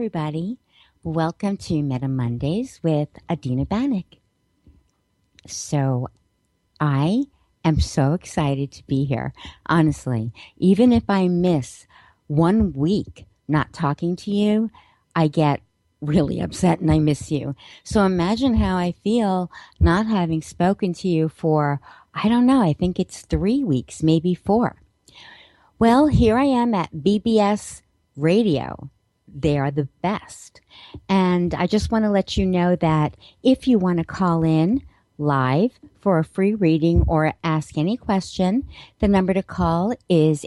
everybody. Welcome to Meta Mondays with Adina Bannock. So, I am so excited to be here. Honestly, even if I miss 1 week not talking to you, I get really upset and I miss you. So, imagine how I feel not having spoken to you for, I don't know, I think it's 3 weeks, maybe four. Well, here I am at BBS Radio. They are the best. And I just want to let you know that if you want to call in live for a free reading or ask any question, the number to call is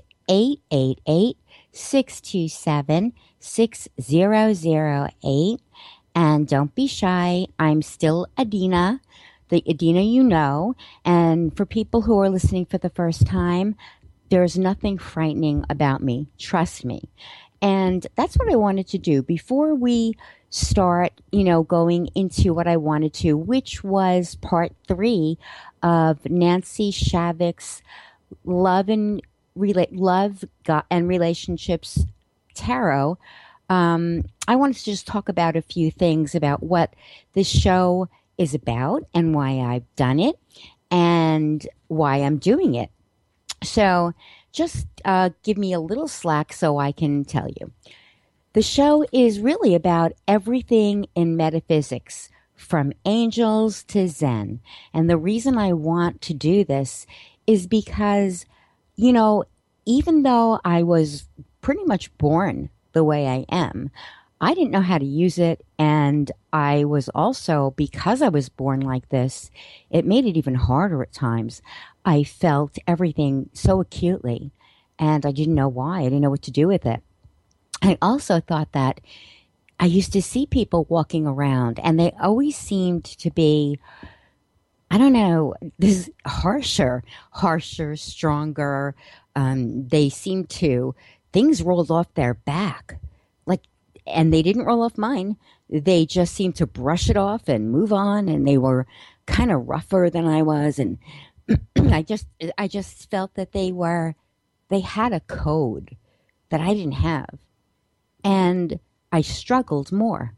888-627-6008. And don't be shy. I'm still Adina, the Adina you know. And for people who are listening for the first time, there's nothing frightening about me. Trust me. And that's what I wanted to do before we start, going into what I wanted to, which was part 3 of Nancy Shavik's love and relationships tarot. I wanted to just talk about a few things about what this show is about and why I've done it and why I'm doing it. So just give me a little slack so I can tell you. The show is really about everything in metaphysics, from angels to Zen. And the reason I want to do this is because, even though I was pretty much born the way I am, I didn't know how to use it. And I was also, because I was born like this, it made it even harder at times. I felt everything so acutely, and I didn't know why. I didn't know what to do with it. I also thought that I used to see people walking around, and they always seemed to be, I don't know, this harsher, stronger. They seemed to, things rolled off their back. And they didn't roll off mine. They just seemed to brush it off and move on, and they were kind of rougher than I was. And I just felt that they had a code that I didn't have. And I struggled more.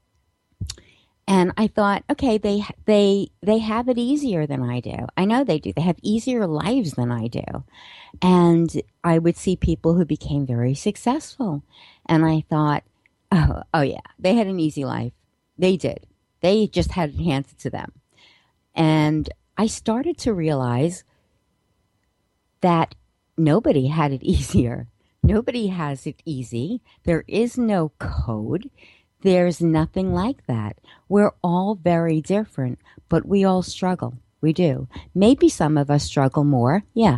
And I thought, okay, they have it easier than I do. I know they do. They have easier lives than I do. And I would see people who became very successful. And I thought, oh yeah, they had an easy life. They did. They just had it handed to them. And I started to realize that nobody had it easier. Nobody has it easy. There is no code. There's nothing like that. We're all very different, but we all struggle. We do. Maybe some of us struggle more. Yeah.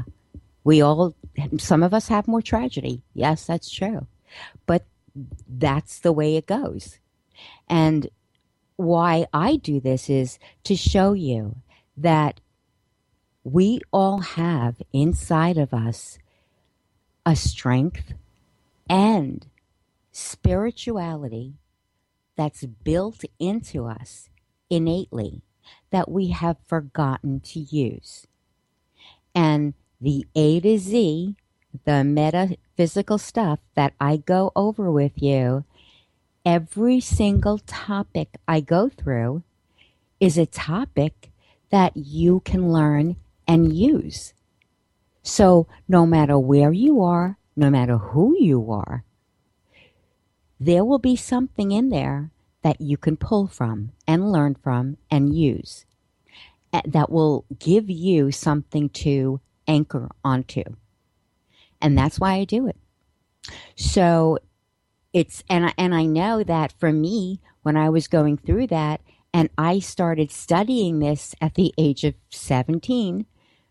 Some of us have more tragedy. Yes, that's true. But that's the way it goes. And why I do this is to show you that we all have inside of us a strength and spirituality that's built into us innately that we have forgotten to use. And the A to Z, the metaphysical stuff that I go over with you, every single topic I go through is a topic that you can learn and use. So no matter where you are, no matter who you are, there will be something in there that you can pull from and learn from and use that will give you something to anchor onto. And that's why I do it. So and I know that for me, when I was going through that, and I started studying this at the age of 17,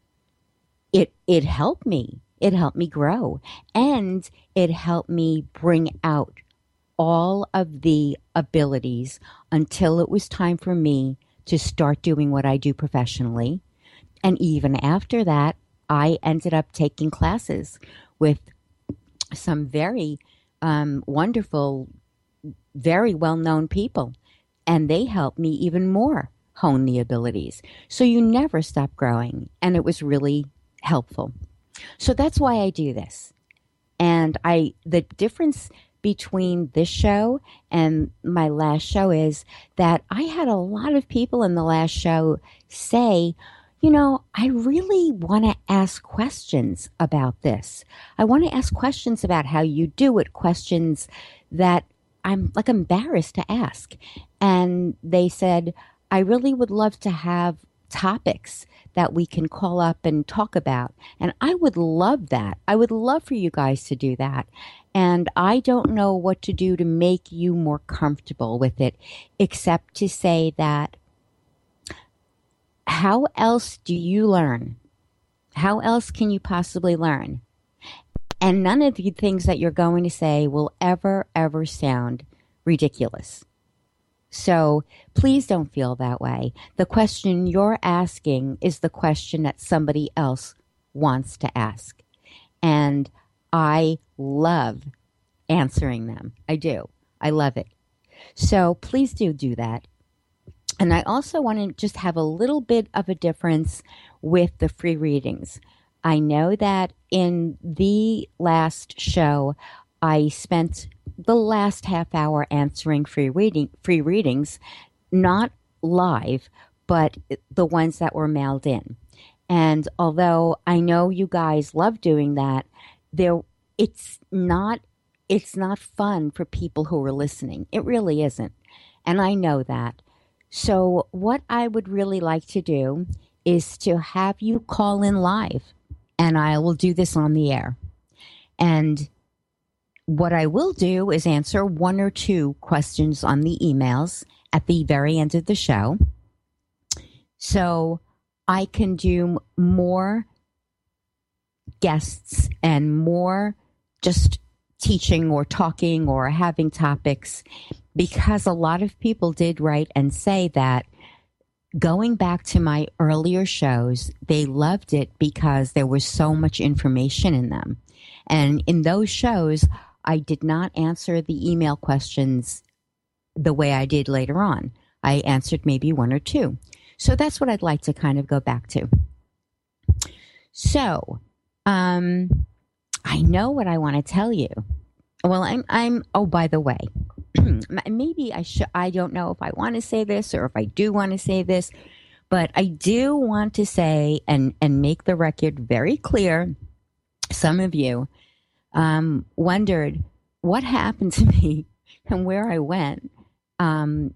it helped me. It helped me grow. And it helped me bring out all of the abilities until it was time for me to start doing what I do professionally. And even after that, I ended up taking classes with some very wonderful, very well-known people. And they helped me even more hone the abilities. So you never stop growing. And it was really helpful. So that's why I do this. And the difference between this show and my last show is that I had a lot of people in the last show say, I really want to ask questions about this. I want to ask questions about how you do it, questions that I'm like embarrassed to ask. And they said, I really would love to have topics that we can call up and talk about. And I would love that. I would love for you guys to do that. And I don't know what to do to make you more comfortable with it, except to say that how else do you learn? How else can you possibly learn? And none of the things that you're going to say will ever, ever sound ridiculous. So please don't feel that way. The question you're asking is the question that somebody else wants to ask. And I love answering them. I do. I love it. So please do that. And I also want to just have a little bit of a difference with the free readings. I know that in the last show, I spent the last half hour answering free readings, not live, but the ones that were mailed in. And although I know you guys love doing that, it's not fun for people who are listening. It really isn't. And I know that. So what I would really like to do is to have you call in live, and I will do this on the air. And what I will do is answer one or two questions on the emails at the very end of the show. So I can do more guests and more just teaching or talking or having topics, because a lot of people did write and say that going back to my earlier shows, they loved it because there was so much information in them. And in those shows, I did not answer the email questions the way I did later on. I answered maybe one or two. So that's what I'd like to kind of go back to. So, I know what I want to tell you. Well, oh, by the way, maybe I don't know if I want to say this or if I do want to say this, but I do want to say and make the record very clear. Some of you wondered what happened to me and where I went. And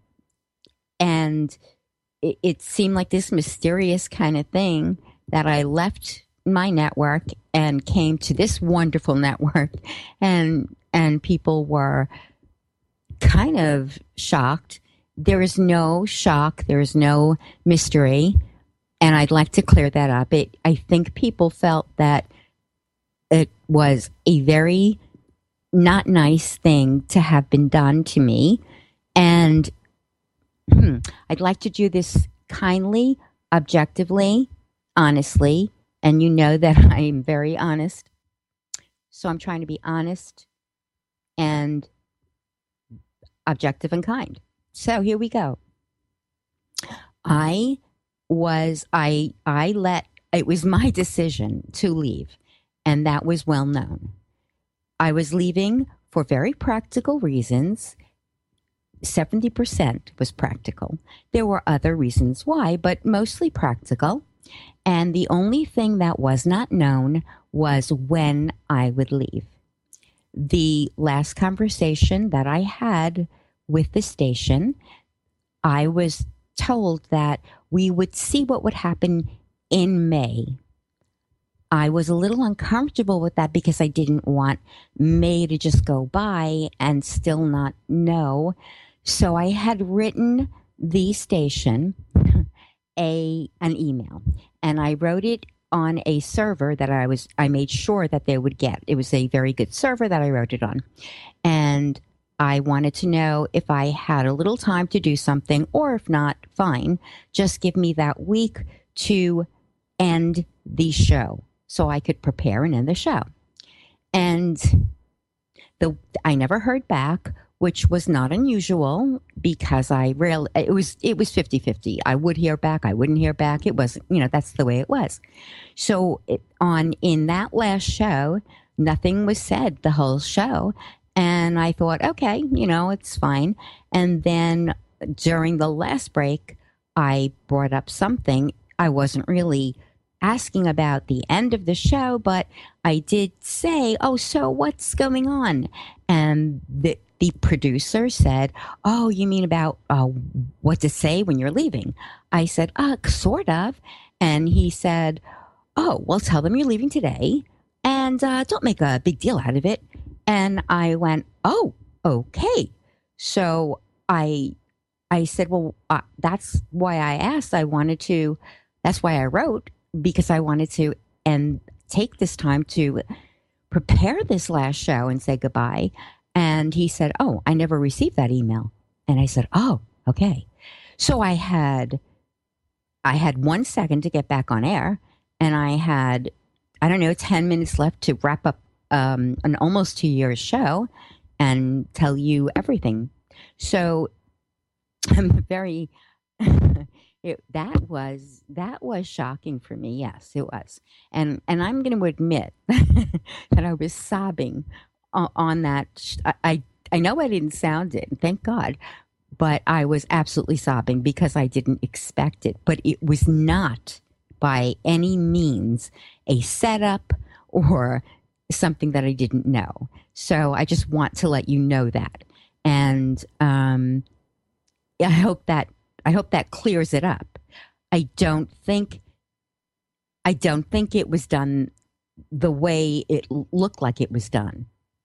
it seemed like this mysterious kind of thing that I left my network and came to this wonderful network, and people were kind of shocked. There is no shock. There is no mystery. And I'd like to clear that up. I think people felt that it was a very not nice thing to have been done to me. And I'd like to do this kindly, objectively, honestly. And you know that I'm very honest. So I'm trying to be honest and objective and kind. So here we go. It was my decision to leave, and that was well known. I was leaving for very practical reasons. 70% was practical. There were other reasons why, but mostly practical. And the only thing that was not known was when I would leave. The last conversation that I had with the station, I was told that we would see what would happen in May. I was a little uncomfortable with that because I didn't want May to just go by and still not know. So I had written the station an email, and I wrote it on a server that I made sure that they would get. It was a very good server that I wrote it on. And I wanted to know if I had a little time to do something, or if not, fine, just give me that week to end the show so I could prepare and end the show. And I never heard back, which was not unusual because it was 50-50. I would hear back, I wouldn't hear back. It wasn't, that's the way it was. So in that last show, nothing was said the whole show. And I thought, okay, it's fine. And then during the last break, I brought up something. I wasn't really asking about the end of the show, but I did say, "Oh, so what's going on?" And the producer said, "Oh, you mean about what to say when you're leaving?" I said, sort of." And he said, "Oh, well, tell them you're leaving today, and don't make a big deal out of it." And I went, "Oh, okay." So I I said, "Well, that's why I asked. I wanted to. That's why I wrote, because I wanted to and take this time to prepare this last show and say goodbye." And he said, "Oh, I never received that email." And I said, "Oh, okay." So I had 1 second to get back on air, and I had, I don't know, 10 minutes left to wrap up an almost 2 years show and tell you everything. So I'm very that was shocking for me. Yes, it was. And I'm going to admit that I was sobbing on that. I know I didn't sound it, and thank God, but I was absolutely sobbing because I didn't expect it. But it was not by any means a setup or something that I didn't know. So I just want to let you know that. And I hope that clears it up. I don't think it was done the way it looked like it was done.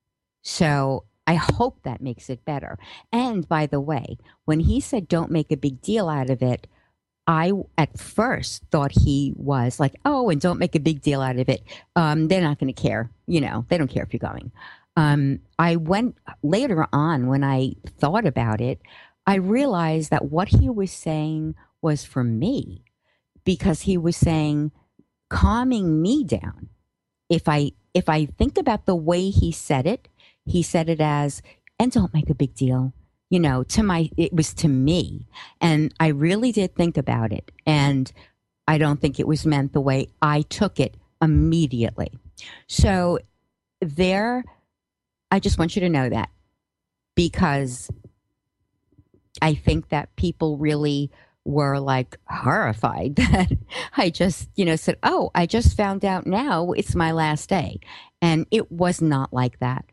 So I hope that makes it better. And by the way, when he said don't make a big deal out of it, I at first thought he was like, "Oh, and don't make a big deal out of it. They're not going to care. They don't care if you're going." I went later on when I thought about it, I realized that what he was saying was for me, because he was saying calming me down. If I think about the way he said it as, "And don't make a big deal." It was to me. And I really did think about it. And I don't think it was meant the way I took it immediately. So there, I just want you to know that, because I think that people really were like horrified that I just, said, "Oh, I just found out now it's my last day." And it was not like that.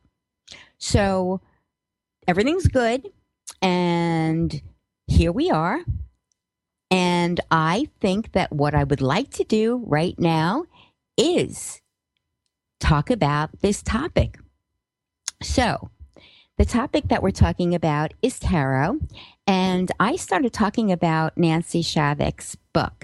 So everything's good. And here we are. And I think that what I would like to do right now is talk about this topic. So, the topic that we're talking about is tarot. And I started talking about Nancy Shavik's book.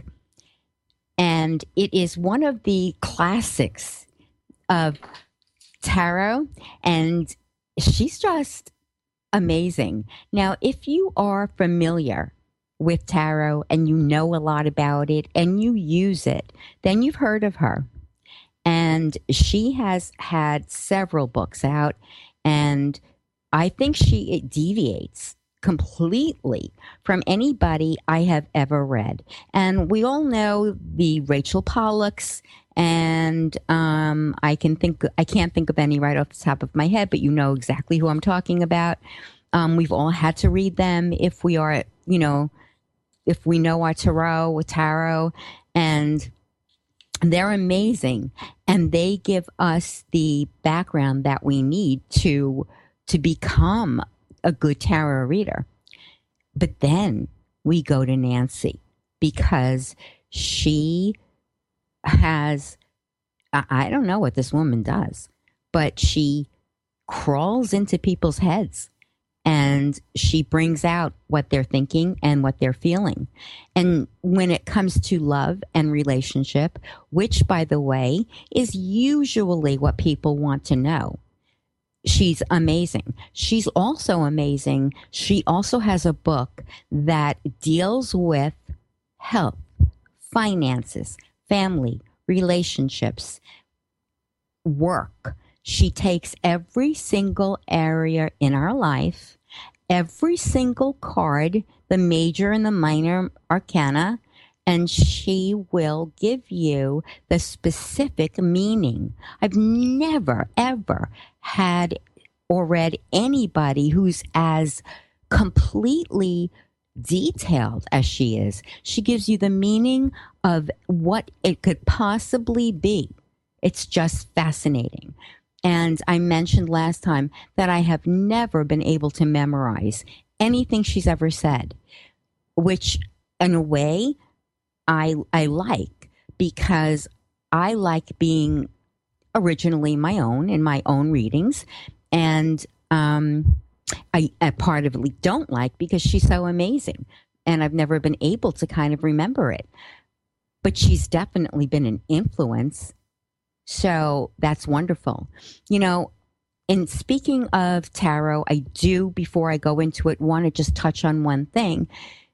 And it is one of the classics of tarot. And she's just amazing. Now, if you are familiar with tarot and you know a lot about it and you use it, then you've heard of her. And she has had several books out, and I think it deviates completely from anybody I have ever read. And we all know the Rachel Pollacks, and I can't think of any right off the top of my head, but you know exactly who I'm talking about. We've all had to read them if we are, if we know our tarot, and they're amazing, and they give us the background that we need to become a good tarot reader. But then we go to Nancy, because she has, I don't know what this woman does, but she crawls into people's heads and she brings out what they're thinking and what they're feeling. And when it comes to love and relationship, which, by the way, is usually what people want to know, she's amazing. She's also amazing. She also has a book that deals with health, finances, family, relationships, work. She takes every single area in our life, every single card, the major and the minor arcana, and she will give you the specific meaning. I've never, ever had or read anybody who's as completely detailed as she is. She gives you the meaning of what it could possibly be. It's just fascinating. And I mentioned last time that I have never been able to memorize anything she's ever said, which in a way I like, because I like being originally my own in my own readings. And I part of it don't like because she's so amazing. And I've never been able to kind of remember it. But she's definitely been an influence. So that's wonderful. You know, and speaking of tarot, I do, before I go into it, want to just touch on one thing.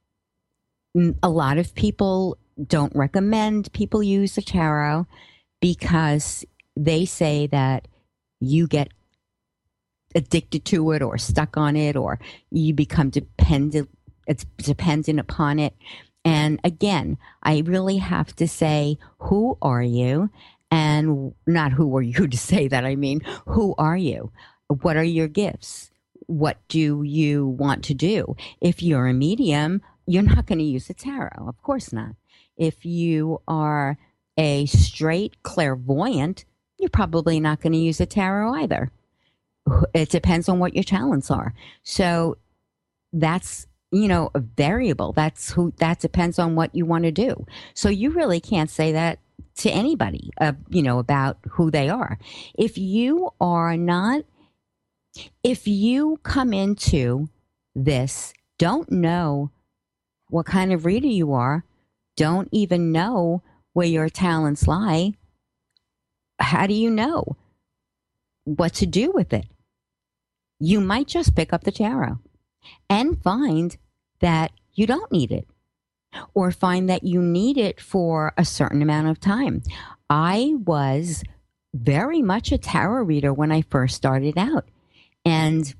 A lot of people don't recommend people use the tarot because they say that you get addicted to it or stuck on it, or you become dependent. It's dependent upon it. And again, I really have to say, who are you? And not who are you to say that. I mean, who are you? What are your gifts? What do you want to do? If you're a medium, you're not going to use the tarot. Of course not. If you are a straight clairvoyant, you're probably not going to use a tarot either. It depends on what your talents are. So that's, you know, a variable. That depends on what you want to do. So you really can't say that to anybody, you know, about who they are. If you are not, if you come into this, don't know what kind of reader you are, don't even know where your talents lie, how do you know what to do with it? You might just pick up the tarot and find that you don't need it, or find that you need it for a certain amount of time. I was very much a tarot reader when I first started out. And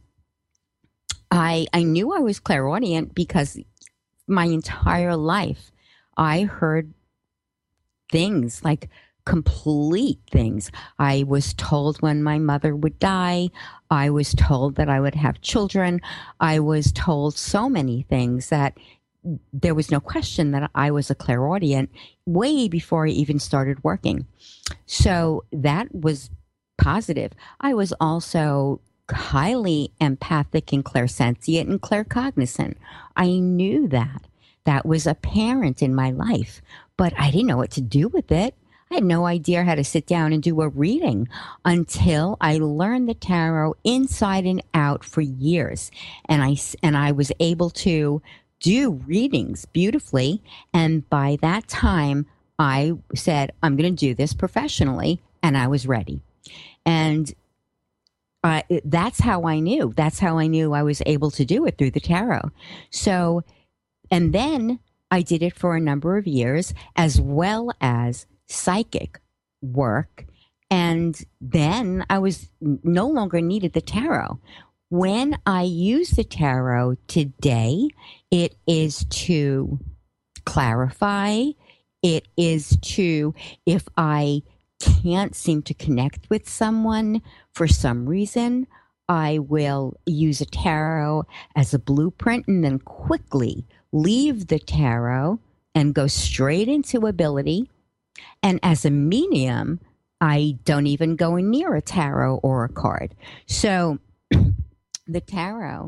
I knew I was clairaudient because my entire life I heard things, like complete things. I was told when my mother would die. I was told that I would have children. I was told so many things that there was no question that I was a clairaudient way before I even started working. So that was positive. I was also highly empathic and clairsentient and claircognizant. I knew that. That was apparent in my life, but I didn't know what to do with it. I had no idea how to sit down and do a reading until I learned the tarot inside and out for years. And I was able to do readings beautifully. And by that time, I said, I'm going to do this professionally. And I was ready. And that's how I knew. That's how I knew I was able to do it, through the tarot. So, and then I did it for a number of years, as well as psychic work. And then I was no longer needed the tarot. When I use the tarot today, it is to clarify. It is to, if I can't seem to connect with someone for some reason, I will use a tarot as a blueprint and then quickly leave the tarot and go straight into ability. And as a medium, I don't even go near a tarot or a card. So the tarot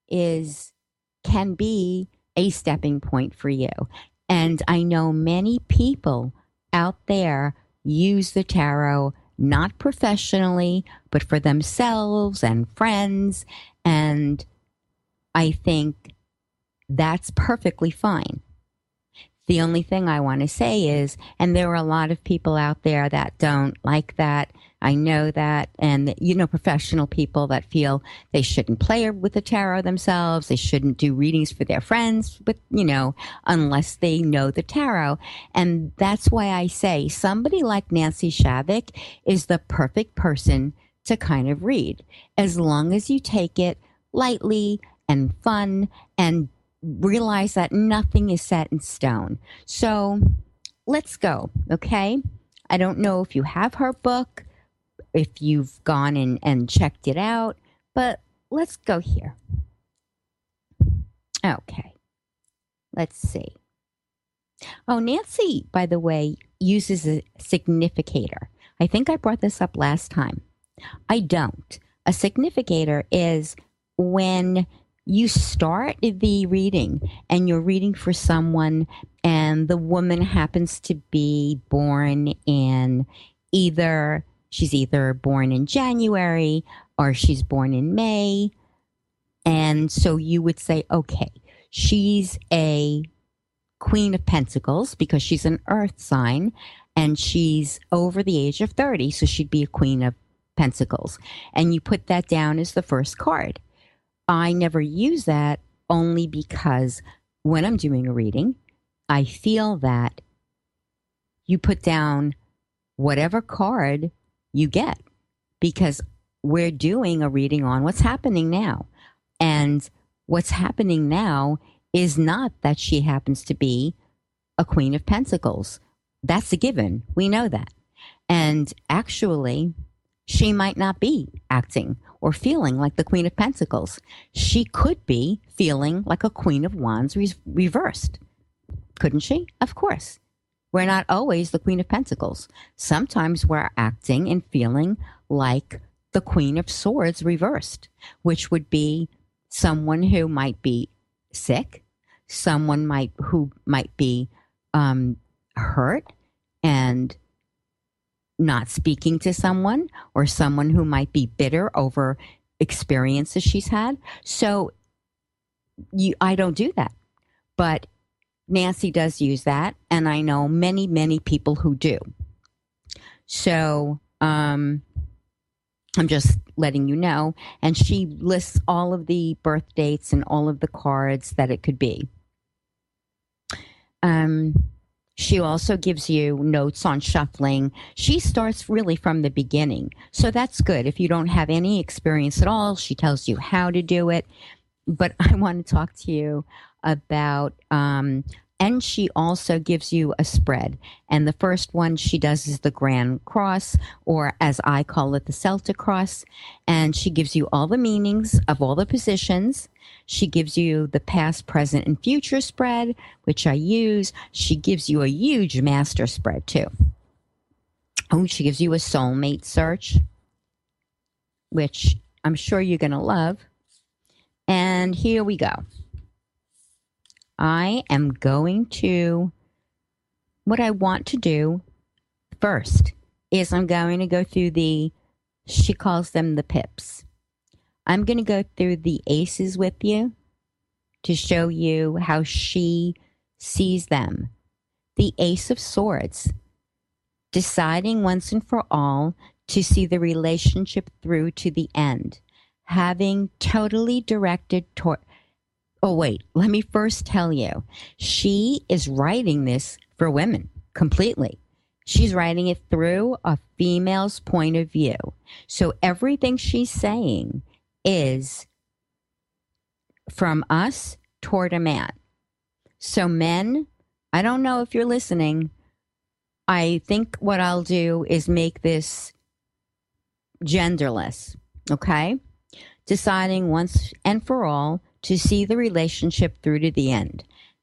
can be a stepping point for you. And I know many people out there use the tarot not professionally, but for themselves and friends. And I think that's perfectly fine. The only thing I want to say is, and there are a lot of people out there that don't like that. I know that. And, you know, professional people that feel they shouldn't play with the tarot themselves. They shouldn't do readings for their friends, but, you know, unless they know the tarot. And that's why I say somebody like Nancy Shavik is the perfect person to kind of read, as long as you take it lightly and fun and realize that nothing is set in stone. So let's go, okay? I don't know if you have her book, if you've gone and checked it out, But let's go here. Okay. Let's see. Oh, Nancy, by the way, uses a significator. I think I brought this up last time. I don't. A significator is when you start the reading and you're reading for someone, and the woman happens to be born in she's either born in January or she's born in May. And so you would say, okay, she's a Queen of Pentacles because she's an earth sign and she's over the age of 30. So she'd be a Queen of Pentacles. And you put that down as the first card. I never use that only because when I'm doing a reading, I feel that you put down whatever card you get because we're doing a reading on what's happening now. And what's happening now is not that she happens to be a Queen of Pentacles. That's a given. We know that. And actually, she might not be acting or feeling like the Queen of Pentacles. She could be feeling like a Queen of Wands reversed. Couldn't she? Of course. We're not always the Queen of Pentacles. Sometimes we're acting and feeling like the Queen of Swords reversed, which would be someone who might be sick, someone who might be hurt and not speaking to someone, or someone who might be bitter over experiences she's had. So I don't do that, but Nancy does use that, and I know many, many people who do. So I'm just letting you know. And she lists all of the birth dates and all of the cards that it could be. She also gives you notes on shuffling. She starts really from the beginning. So that's good. If you don't have any experience at all, she tells you how to do it. But I want to talk to you about, and she also gives you a spread. And the first one she does is the Grand Cross, or as I call it, the Celtic Cross. And she gives you all the meanings of all the positions. She gives you the past, present, and future spread, which I use. She gives you a huge master spread, too. Oh, she gives you a soulmate search, which I'm sure you're going to love. And here we go. I am going to, what I want to do first is I'm going to go through she calls them the pips. I'm going to go through the aces with you to show you how she sees them. The Ace of Swords, deciding once and for all to see the relationship through to the end, having totally directed toward. Oh, wait, let me first tell you, she is writing this for women completely. She's writing it through a female's point of view. So everything she's saying is from us toward a man. So men, I don't know if you're listening. I think what I'll do is make this genderless, okay? Deciding once and for all to see the relationship through to the end.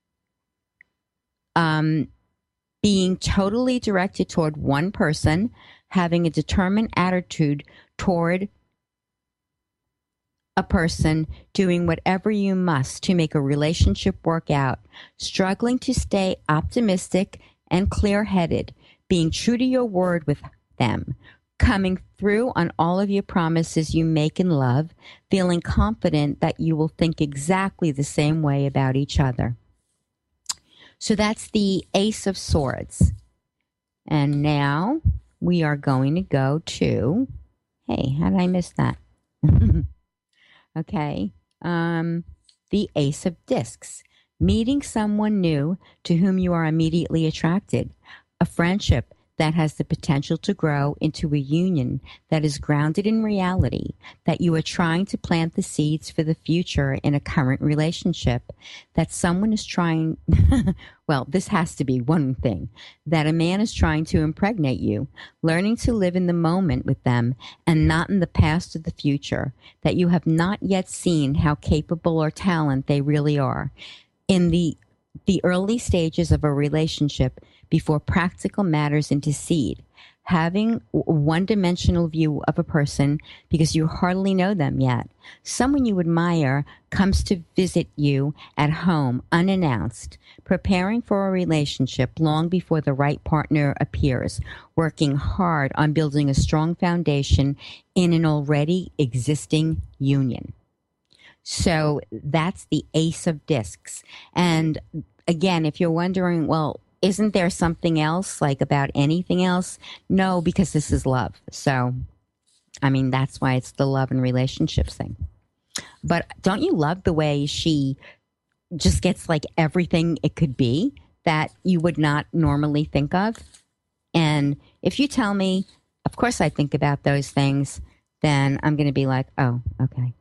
Being totally directed toward one person, having a determined attitude toward a person, doing whatever you must to make a relationship work out, struggling to stay optimistic and clear-headed, being true to your word with them, coming through on all of your promises you make in love, feeling confident that you will think exactly the same way about each other. So that's the Ace of Swords. And now we are going to go to, hey, how did I miss that? Okay. The Ace of Discs, meeting someone new to whom you are immediately attracted, a friendship that has the potential to grow into a union that is grounded in reality, that you are trying to plant the seeds for the future in a current relationship, that someone is trying, well, this has to be one thing, that a man is trying to impregnate you, learning to live in the moment with them and not in the past or the future, that you have not yet seen how capable or talent they really are. In the early stages of a relationship, before practical matters intercede, having a one-dimensional view of a person because you hardly know them yet. Someone you admire comes to visit you at home unannounced, preparing for a relationship long before the right partner appears, working hard on building a strong foundation in an already existing union. So that's the Ace of Discs. And again, if you're wondering, well, isn't there something else, like about anything else? No, because this is love. So, I mean, that's why it's the love and relationships thing. But don't you love the way she just gets like everything it could be that you would not normally think of? And if you tell me, of course I think about those things, then I'm going to be like, oh, okay.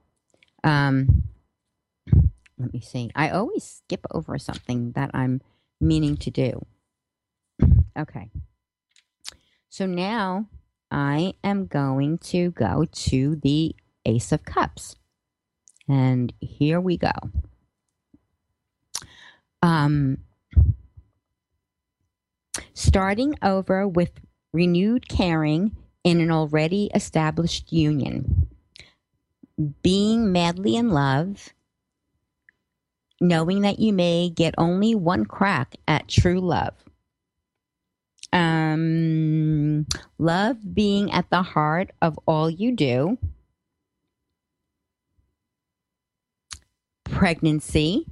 Let me see. I always skip over something that I'm meaning to do. Okay. So now I am going to go to the Ace of Cups. And here we go. Starting over with renewed caring in an already established union. Being madly in love, knowing that you may get only one crack at true love. Love being at the heart of all you do. Pregnancy.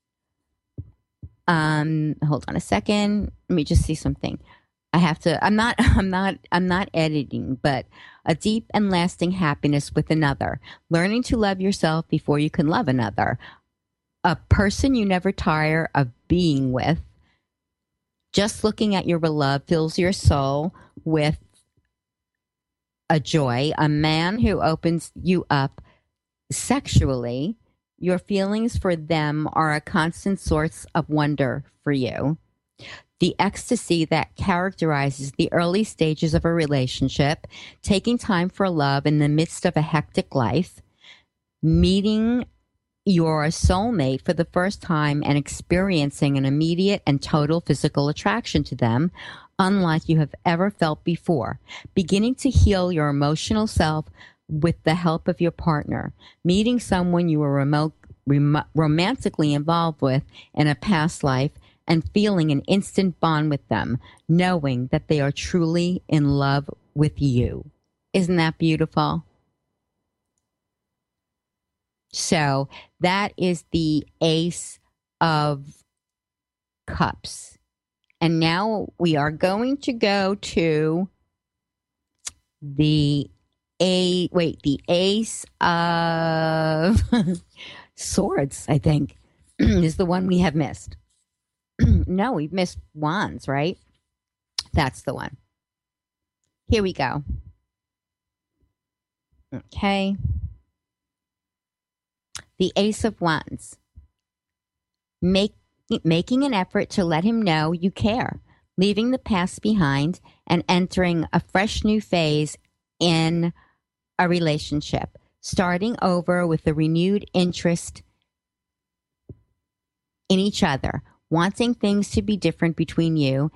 Hold on a second. Let me just see something. I'm not editing, but a deep and lasting happiness with another. Learning to love yourself before you can love another. A person you never tire of being with. Just looking at your beloved fills your soul with a joy. A man who opens you up sexually. Your feelings for them are a constant source of wonder for you. The ecstasy that characterizes the early stages of a relationship, taking time for love in the midst of a hectic life, meeting your soulmate for the first time and experiencing an immediate and total physical attraction to them, unlike you have ever felt before, beginning to heal your emotional self with the help of your partner, meeting someone you were romantically involved with in a past life, and feeling an instant bond with them, knowing that they are truly in love with you. Isn't that beautiful? So that is the Ace of Cups. And now we are going to go to the Ace of Swords, I think, is the one we have missed. No, we've missed Wands, right? That's the one. Here we go. Okay. The Ace of Wands. Making an effort to let him know you care, leaving the past behind and entering a fresh new phase in a relationship, starting over with a renewed interest in each other, wanting things to be different between you.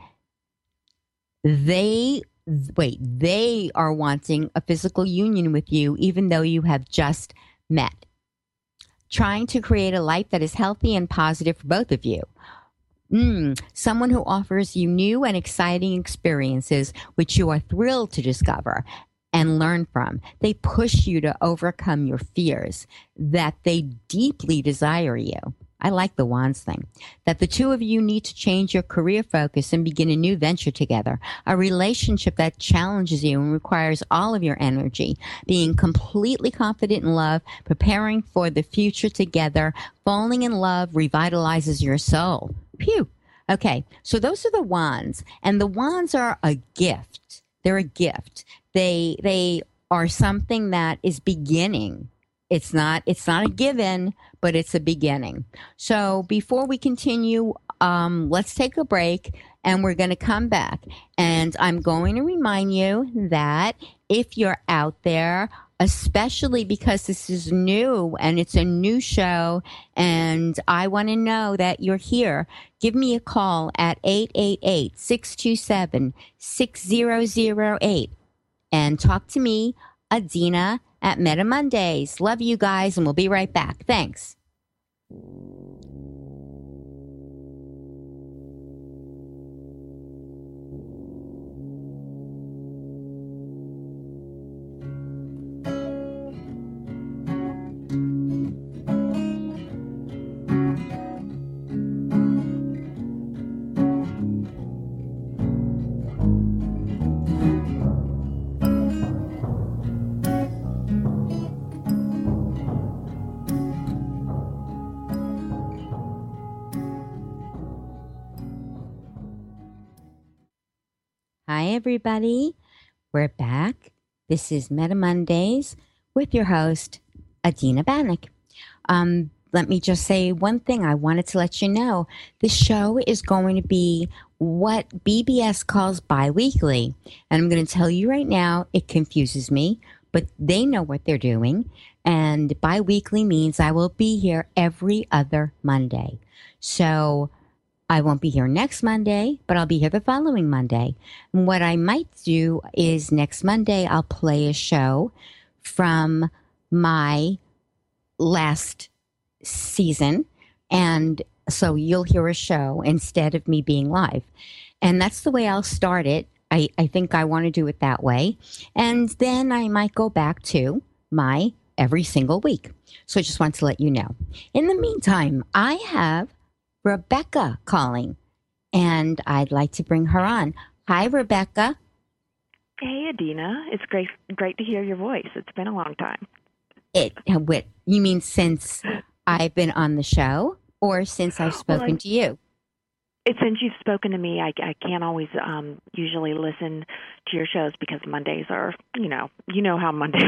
They are wanting a physical union with you, even though you have just met. Trying to create a life that is healthy and positive for both of you. Someone who offers you new and exciting experiences, which you are thrilled to discover and learn from. They push you to overcome your fears, that they deeply desire you. I like the Wands thing. That the two of you need to change your career focus and begin a new venture together. A relationship that challenges you and requires all of your energy. Being completely confident in love, preparing for the future together. Falling in love revitalizes your soul. Phew. Okay, so those are the wands, and the wands are a gift. They're a gift. They are something that is beginning. It's not a given, but it's a beginning. So before we continue, let's take a break, and we're going to come back. And I'm going to remind you that if you're out there, especially because this is new and it's a new show, and I want to know that you're here, give me a call at 888-627-6008 and talk to me, Adina, at Meta Mondays. Love you guys, and we'll be right back. Thanks. Hi, everybody. We're back. This is Meta Mondays with your host, Adina Bannock. Let me just say one thing. I wanted to let you know the show is going to be what BBS calls biweekly. And I'm going to tell you right now, it confuses me, but they know what they're doing. And biweekly means I will be here every other Monday. So I won't be here next Monday, but I'll be here the following Monday. And what I might do is next Monday, I'll play a show from my last season. And so you'll hear a show instead of me being live. And that's the way I'll start it. I think I want to do it that way. And then I might go back to my every single week. So I just want to let you know. In the meantime, I have Rebecca calling, and I'd like to bring her on. Hi, Rebecca. Hey, Adina. It's great to hear your voice. It's been a long time. You mean since I've been on the show, or since I've spoken to you? It's since you've spoken to me. I can't always usually listen to your shows because Mondays are, you know how Mondays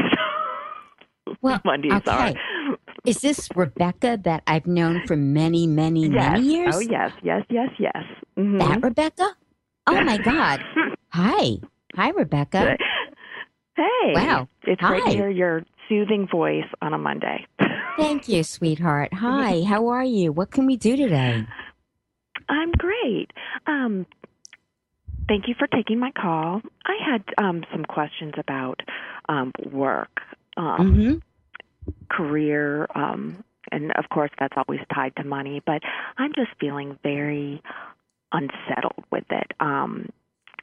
Mondays are. Is this Rebecca that I've known for many, many, many years? Oh, yes. Mm-hmm. That Rebecca? Oh, my God. Hi, Rebecca. Hey. Wow. It's great to hear your soothing voice on a Monday. Thank you, sweetheart. Hi, how are you? What can we do today? I'm great. Thank you for taking my call. I had some questions about work. Career, and of course that's always tied to money, but I'm just feeling very unsettled with it. And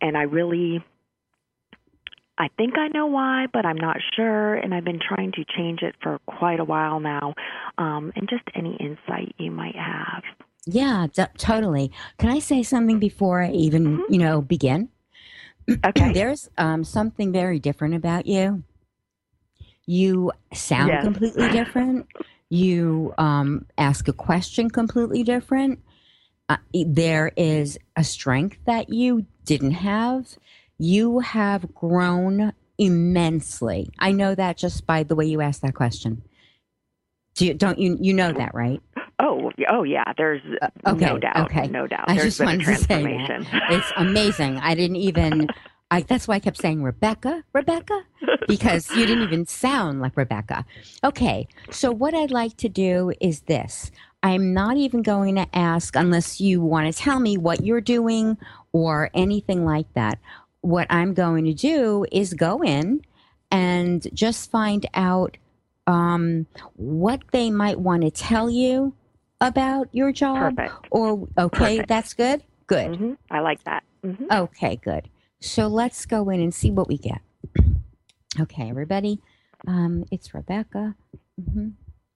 I think I know why, but I'm not sure, and I've been trying to change it for quite a while now. And just any insight you might have. Yeah, totally. Can I say something before I even, begin? Okay. There's something very different about you. You sound completely different. You ask a question completely different. There is a strength that you didn't have. You have grown immensely. I know that just by the way you asked that question. Don't you know that, right? Oh yeah. There's no doubt. Okay. No doubt. I just wanted to say that. It's amazing. I didn't even. That's why I kept saying Rebecca, because you didn't even sound like Rebecca. Okay, so what I'd like to do is this. I'm not even going to ask unless you want to tell me what you're doing or anything like that. What I'm going to do is go in and just find out what they might want to tell you about your job. Perfect. Perfect. That's good? Good. Mm-hmm. I like that. Mm-hmm. Okay, good. So let's go in and see what we get. Okay, everybody. It's Rebecca. And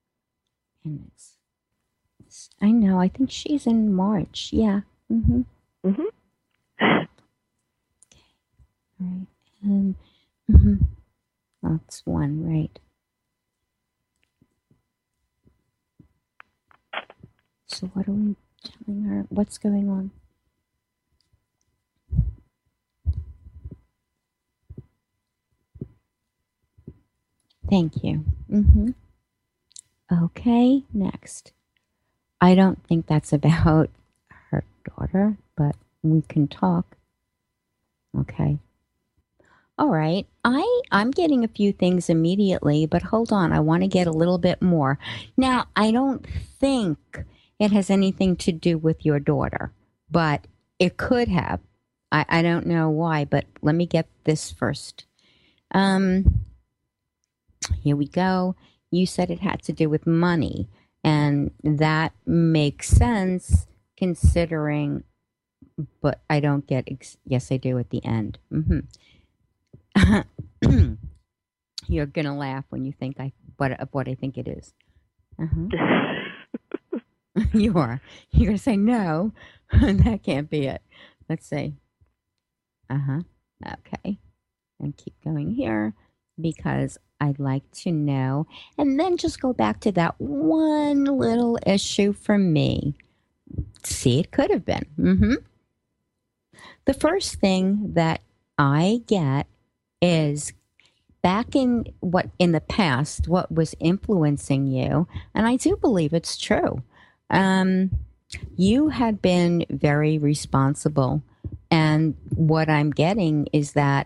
I know, I think she's in March. Yeah. Okay. All right. And that's one, right. So what are we telling her? What's going on? Thank you. Mm-hmm. Okay, next. I don't think that's about her daughter, but we can talk. Okay. All right. I'm getting a few things immediately, but hold on. I want to get a little bit more. Now, I don't think it has anything to do with your daughter, but it could have. I don't know why, but let me get this first. Um, Here we go. You said it had to do with money, and that makes sense considering, but I don't get, yes, I do at the end. You're going to laugh when you think what I think it is. You are. You're going to say, no, that can't be it. Let's see. Okay. And keep going here because I'd like to know. And then just go back to that one little issue for me. See, it could have been. The first thing that I get is back in the past, what was influencing you, and I do believe it's true. You had been very responsible, and what I'm getting is that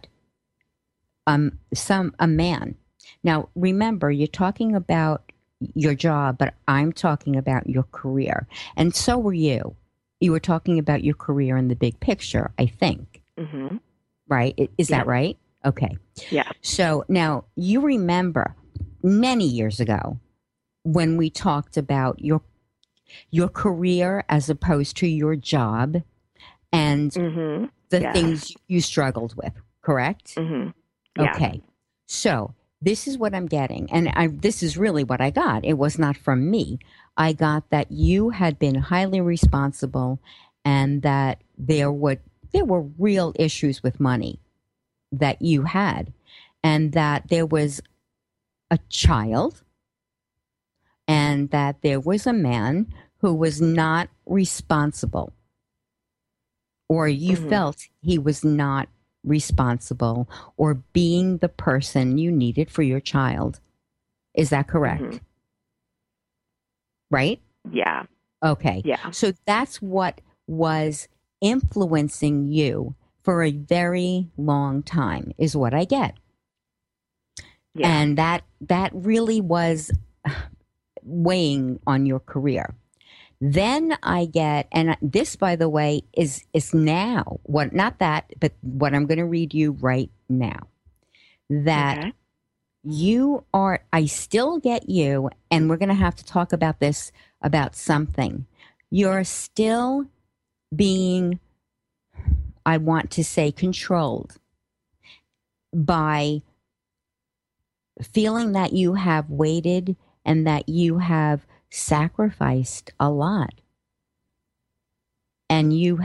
a man. Now, remember, you're talking about your job, but I'm talking about your career, and so were you. You were talking about your career in the big picture, I think. Mm-hmm. Right? Is that right? Okay. Yeah. So now you remember many years ago when we talked about your career as opposed to your job and the things you struggled with, correct? Mm-hmm. Yeah. Okay. So this is what I'm getting. And this is really what I got. It was not from me. I got that you had been highly responsible and that there were real issues with money that you had, and that there was a child, and that there was a man who was not responsible, or you felt he was not responsible or being the person you needed for your child. Is that correct? Right? Yeah. Okay. Yeah. So that's what was influencing you for a very long time is what I get. Yeah. And that really was weighing on your career. Then I get, and this, by the way, is now what, not that, but what I'm going to read you right now, that you are, I still get you, and we're going to have to talk about this, about something. You're still being, I want to say, controlled by feeling that you have waited and that you have sacrificed a lot. And you've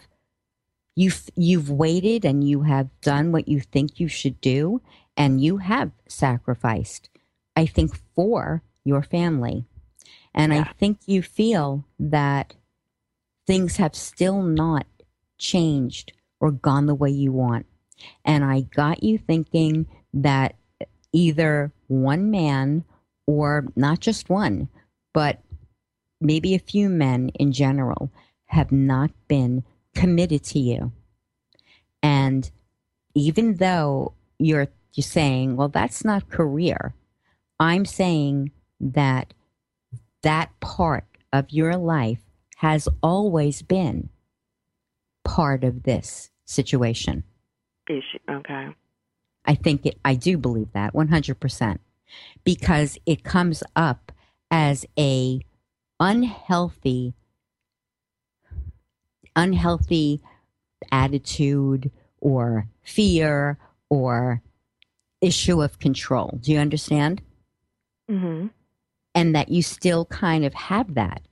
waited and you have done what you think you should do, and you have sacrificed, I think, for your family. And I think you feel that things have still not changed or gone the way you want. And I got you thinking that either one man, or not just one, but maybe a few men in general, have not been committed to you. And even though you're saying, well, that's not career, I'm saying that part of your life has always been part of this situation. Okay. I do believe that 100%, because it comes up as a unhealthy attitude or fear or issue of control. Do you understand? Mm-hmm. And that you still kind of have that.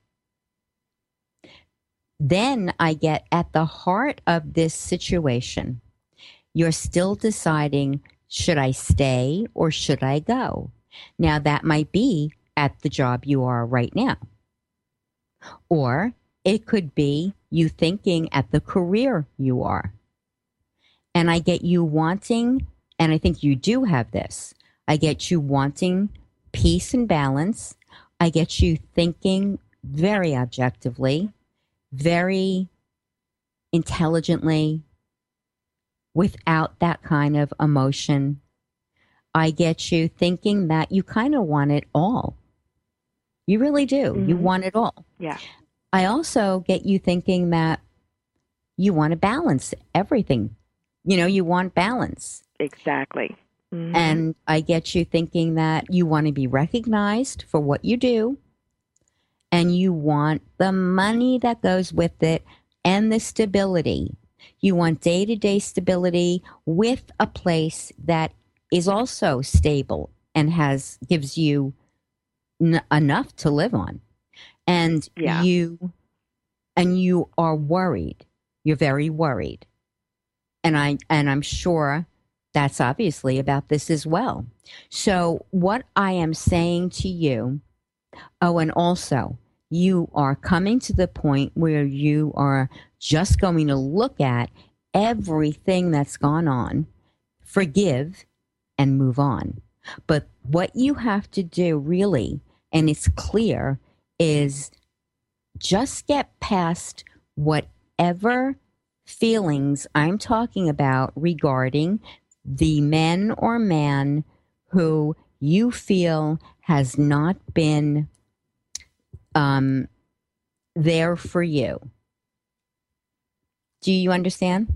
Then I get at the heart of this situation. You're still deciding, should I stay or should I go? Now, that might be at the job you are right now. Or it could be you thinking at the career you are. And I get you wanting, and I think you do have this, I get you wanting peace and balance. I get you thinking very objectively, very intelligently, without that kind of emotion. I get you thinking that you kind of want it all. You really do. You Mm-hmm. want it all. Yeah. I also get you thinking that you want to balance everything. You know, you want balance. Exactly. Mm-hmm. And I get you thinking that you want to be recognized for what you do and you want the money that goes with it and the stability. You want day to day stability with a place that is also stable and gives you enough to live on. And Yeah. you are worried. You're very worried. And I'm sure that's obviously about this as well. So what I am saying to you, oh, and also you are coming to the point where you are just going to look at everything that's gone on, forgive, and move on. But what you have to do really, and it's clear, is just get past whatever feelings I'm talking about regarding the men or man who you feel has not been um, there for you. Do you understand?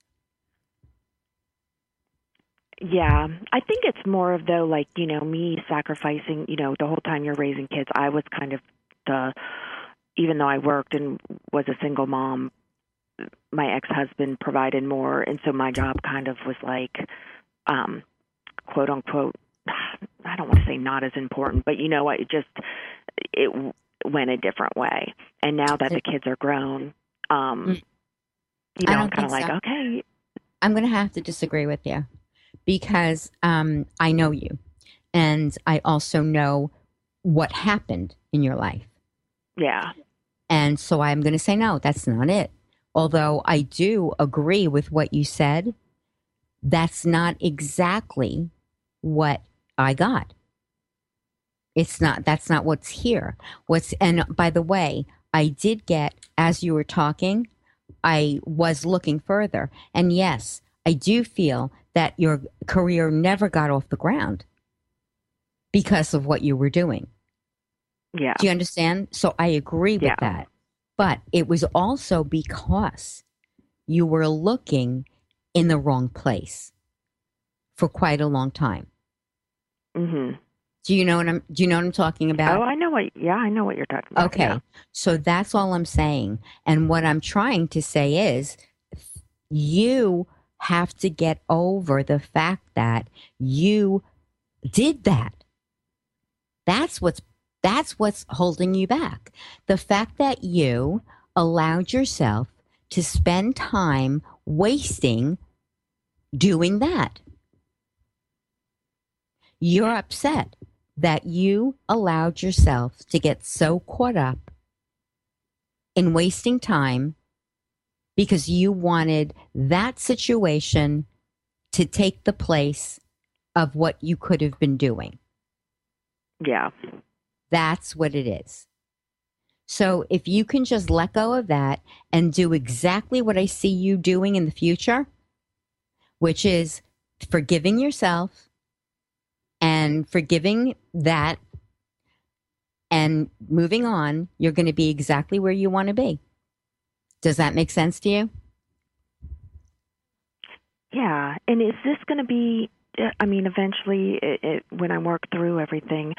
Yeah. I think it's more of, though, like, me sacrificing, the whole time you're raising kids. I was kind of the, even though I worked and was a single mom, my ex-husband provided more. And so my job kind of was like, quote unquote, I don't want to say not as important, but what, it went a different way. And now that the kids are grown, I I'm don't kind think of like, so. okay. I'm going to have to disagree with you because I know you and I also know what happened in your life. Yeah. And so I'm going to say, no, that's not it. Although I do agree with what you said, that's not exactly what I got. That's not what's here. And by the way, I did get, as you were talking, I was looking further. And yes, I do feel that your career never got off the ground because of what you were doing. Yeah. Do you understand? So I agree with Yeah. that. But it was also because you were looking in the wrong place for quite a long time. Mm-hmm. Do you know what I'm talking about? Oh, I know what you're talking about. Okay. Yeah. So that's all I'm saying. And what I'm trying to say is you have to get over the fact that you did that. That's what's holding you back. The fact that you allowed yourself to spend time wasting doing that. You're upset that you allowed yourself to get so caught up in wasting time because you wanted that situation to take the place of what you could have been doing. Yeah. That's what it is. So if you can just let go of that and do exactly what I see you doing in the future, which is forgiving yourself and forgiving that and moving on, you're going to be exactly where you want to be. Does that make sense to you? Yeah. And is this going to be, eventually when I work through everything,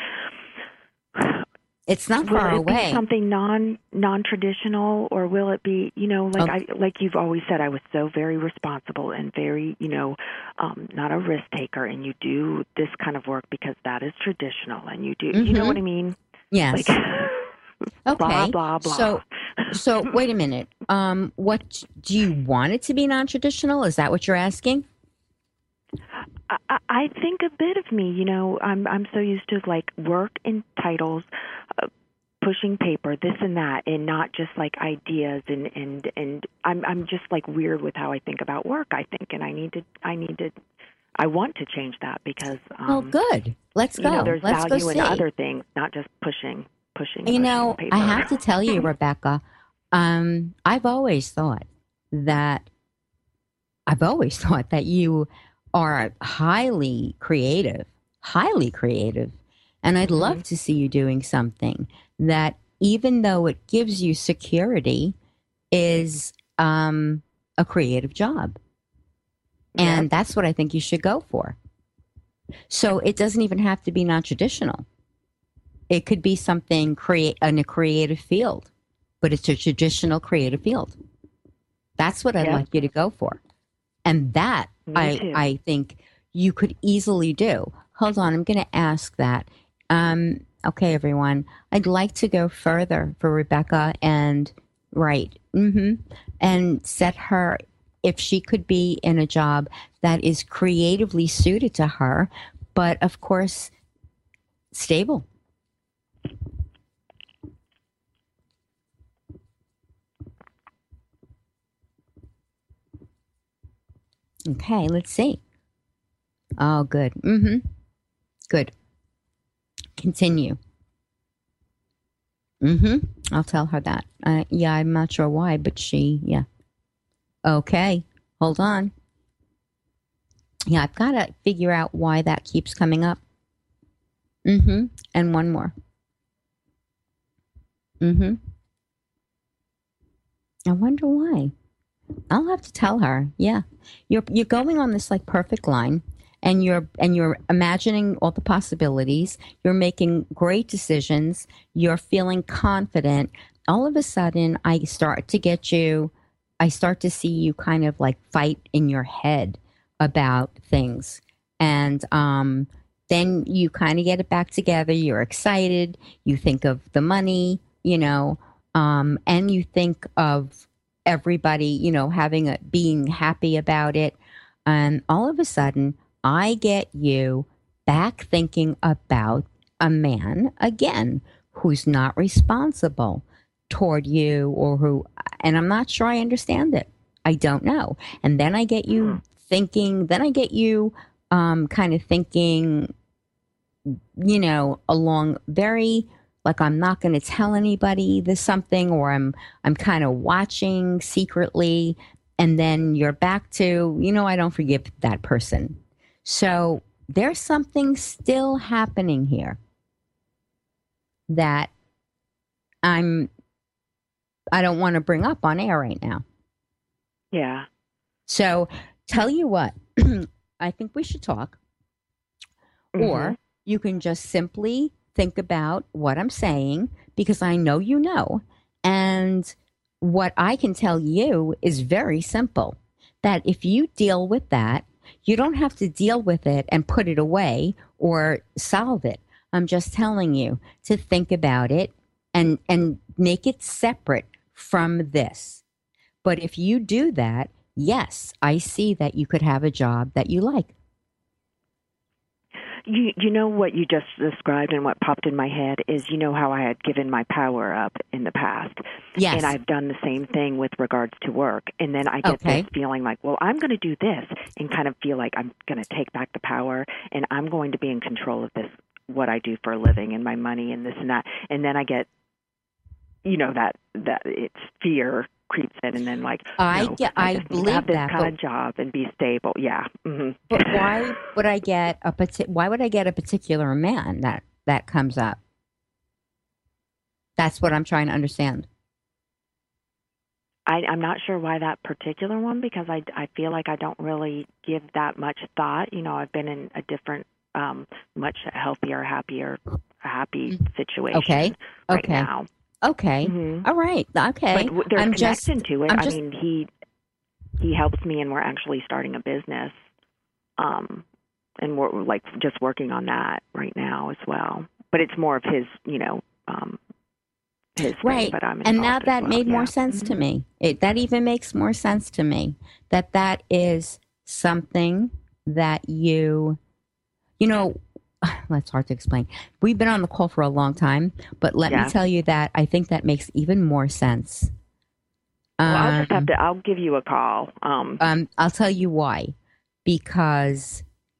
it's not will far it away. be something non-traditional, or will it be, like you've always said, I was so very responsible and very, not a risk taker, and you do this kind of work because that is traditional, and you do, you know what I mean? Yes. Like, okay. blah, blah, blah. So wait a minute. What do you want it to be non-traditional? Is that what you're asking? I think a bit of me, I'm so used to like work and titles, pushing paper, this and that, and not just like ideas, and I'm just like weird with how I think about work, I think, and I need to I want to change that because Well, good. Let's go. there's Let's go value in see. other things, not just pushing I paper. have to tell you, Rebecca, I've always thought that you are highly creative, and I'd Hmm. love to see you doing something that, even though it gives you security, is a creative job, Yep. and that's what I think you should go for. So it doesn't even have to be non-traditional. It could be something create in a creative field, but it's a traditional creative field. That's what I'd Yep. like you to go for. And that Me too. I think you could easily do. Hold on, I'm going to ask that. Okay, everyone, I'd like to go further for Rebecca and right, and set her if she could be in a job that is creatively suited to her, but of course stable. Okay, let's see. Oh, good. Good. Continue. I'll tell her that. Yeah, I'm not sure why, but yeah. Okay, hold on. Yeah, I've got to figure out why that keeps coming up. And one more. Mm-hmm. I wonder why. I'll have to tell her. Yeah, you're going on this like perfect line, and you're imagining all the possibilities. You're making great decisions. You're feeling confident. All of a sudden, I start to see you kind of like fight in your head about things, and then you kind of get it back together. You're excited. You think of the money, and you think of everybody, being happy about it. And all of a sudden, I get you back thinking about a man again who's not responsible toward you, and I'm not sure I understand it. I don't know. And then I get you thinking, kind of thinking, along very like I'm not going to tell anybody this something, or I'm kind of watching secretly, and then you're back to, I don't forgive that person. So there's something still happening here that I'm I don't want to bring up on air right now. Yeah. So tell you what, I think we should talk, or you can just simply think about what I'm saying, because I know you know. And what I can tell you is very simple, that if you deal with that, you don't have to deal with it and put it away or solve it. I'm just telling you to think about it and make it separate from this. But if you do that, yes, I see that you could have a job that you like. You know what you just described, and what popped in my head is, how I had given my power up in the past. Yes. And I've done the same thing with regards to work. And then I get this feeling like, well, I'm going to do this, and kind of feel like I'm going to take back the power, and I'm going to be in control of this, what I do for a living, and my money and this and that. And then I get, that it's fear creeps in, and then like, I believe that, have this kind of job and be stable. Yeah. But why would I get a particular man that comes up? That's what I'm trying to understand. I'm not sure why that particular one, because I feel like I don't really give that much thought. I've been in a different, much healthier, happy situation right now. Okay. All right. Okay. But there's connection to it. I mean, he helps me, and we're actually starting a business, and we're like just working on that right now as well. But it's more of his, his right. thing, but I'm and now that made more sense to me. That even makes more sense to me. That is something that that's hard to explain. We've been on the call for a long time, but let me tell you that I think that makes even more sense. Well, I'll give you a call. I'll tell you why. Because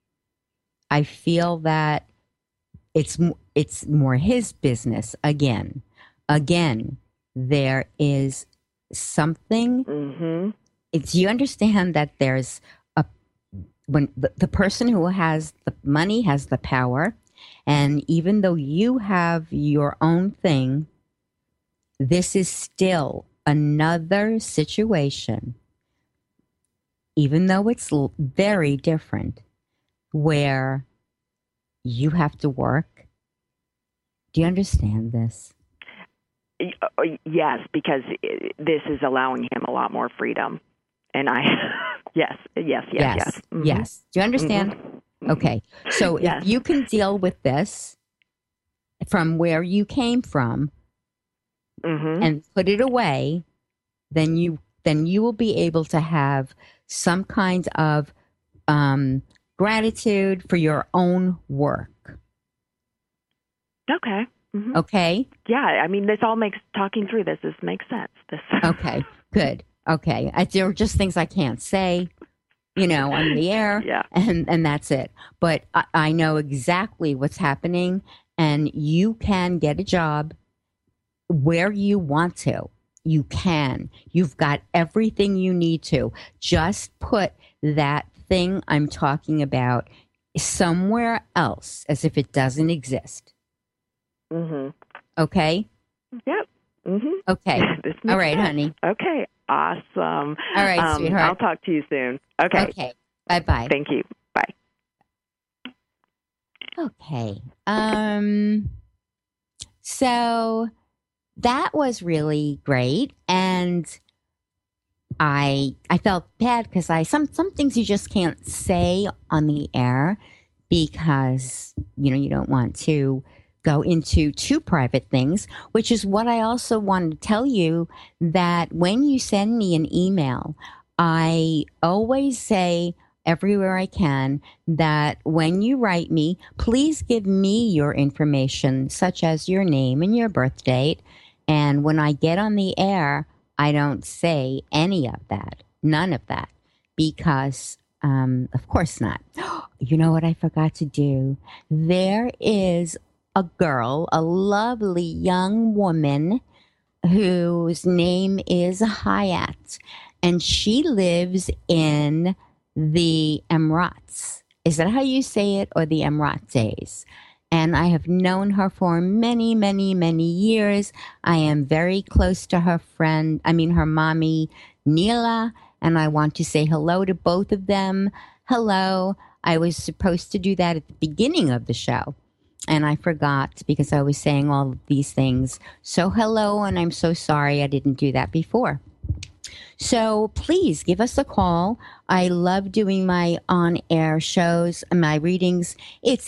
I feel that it's more his business again. Again, there is something. Mm-hmm. It's you understand that there's a when the person who has the money has the power, and even though you have your own thing, this is still another situation, even though it's very different, where you have to work. Do you understand this? Yes, because this is allowing him a lot more freedom. And I, yes. Mm-hmm. Yes. Do you understand? Mm-hmm. Okay. So Yes. if you can deal with this from where you came from Mm-hmm. and put it away, then you will be able to have some kind of gratitude for your own work. Okay. Mm-hmm. Okay. Yeah, I mean, this all talking through this makes sense. Okay, good. Okay. There are just things I can't say, on the air, yeah. and that's it. But I know exactly what's happening, and you can get a job where you want to. You can. You've got everything you need to. Just put that thing I'm talking about somewhere else as if it doesn't exist. Mm-hmm. Okay? Yep. Mm-hmm. Okay. All right, sense. honey. Okay. Awesome. All right, sweetheart. I'll talk to you soon. Okay. Okay. Bye-bye. Thank you. Bye. Okay. So that was really great, and I felt bad because some things you just can't say on the air because you don't want to go into too private things, which is what I also wanted to tell you, that when you send me an email, I always say everywhere I can that when you write me, please give me your information, such as your name and your birth date. And when I get on the air, I don't say any of that, none of that, because of course not. You know what I forgot to do? There is a girl, a lovely young woman whose name is Hayat, and she lives in the Emirates. Is that how you say it, or the Emirates? And I have known her for many, many, many years. I am very close to her her mommy, Neela, and I want to say hello to both of them. Hello. I was supposed to do that at the beginning of the show, and I forgot because I was saying all of these things. So hello, and I'm so sorry I didn't do that before. So please give us a call. I love doing my on-air shows and my readings. It's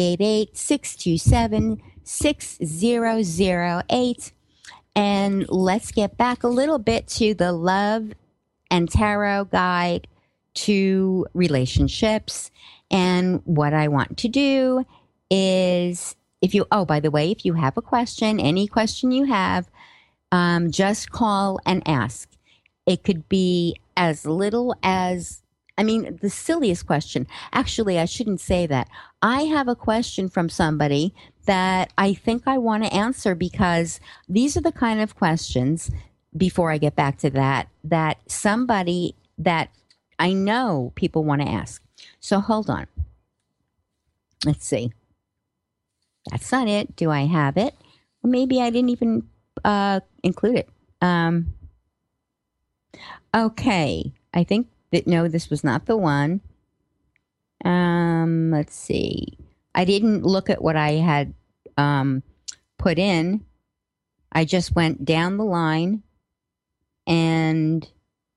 888-627-6008. And let's get back a little bit to the Love and Tarot Guide to Relationships. And what I want to do is, by the way, if you have a question, any question you have, just call and ask. It could be as little as, the silliest question. Actually, I shouldn't say that. I have a question from somebody that I think I want to answer, because these are the kind of questions, before I get back to that somebody that I know people want to ask. So hold on. Let's see. That's not it. Do I have it? Or maybe I didn't even include it. Okay. I think that, no, this was not the one. Let's see. I didn't look at what I had put in. I just went down the line and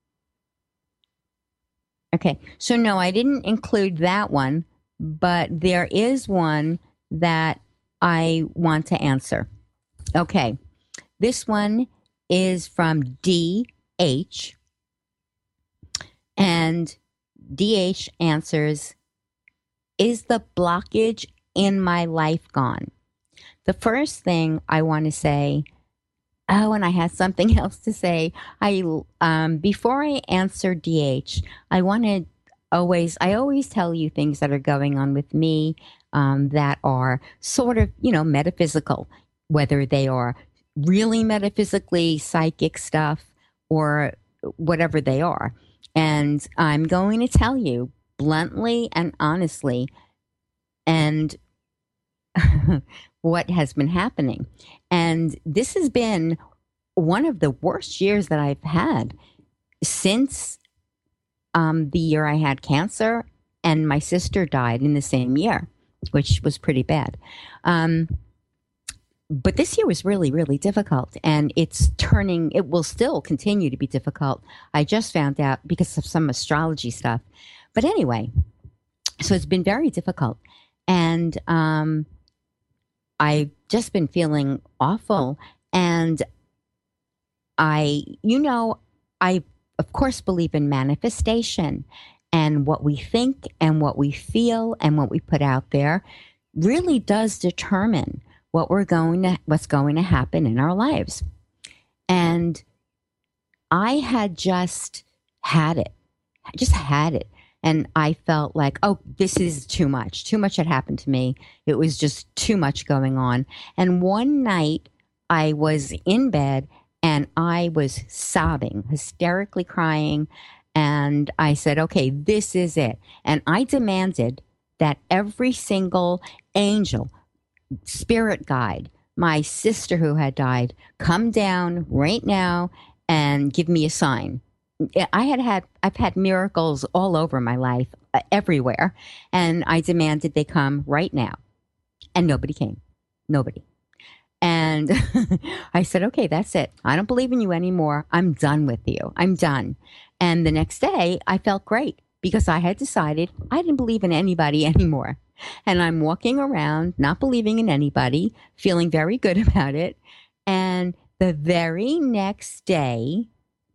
okay. So no, I didn't include that one, but there is one that I want to answer. Okay. This one is from DH. And DH answers, is the blockage in my life gone? The first thing I want to say, and I had something else to say. Before I answer DH, I want to I always tell you things that are going on with me that are sort of, metaphysical, whether they are really metaphysically psychic stuff or whatever they are. And I'm going to tell you bluntly and honestly and what has been happening. And this has been one of the worst years that I've had since the year I had cancer, and my sister died in the same year, which was pretty bad. But this year was really, really difficult, and it will still continue to be difficult. I just found out because of some astrology stuff. But anyway, so it's been very difficult. And I've just been feeling awful. And I of course believe in manifestation, and what we think and what we feel and what we put out there really does determine what's going to happen in our lives. And I had just had it. I just had it. And I felt like, oh, this is too much. Too much had happened to me. It was just too much going on. And one night I was in bed and I was sobbing, hysterically crying. And I said, okay, this is it. And I demanded that every single angel, spirit guide, my sister who had died, come down right now and give me a sign. I've had miracles all over my life, everywhere. And I demanded they come right now. And nobody came. Nobody. And I said, okay, that's it. I don't believe in you anymore. I'm done with you. I'm done. And the next day I felt great because I had decided I didn't believe in anybody anymore. And I'm walking around not believing in anybody, feeling very good about it. And the very next day,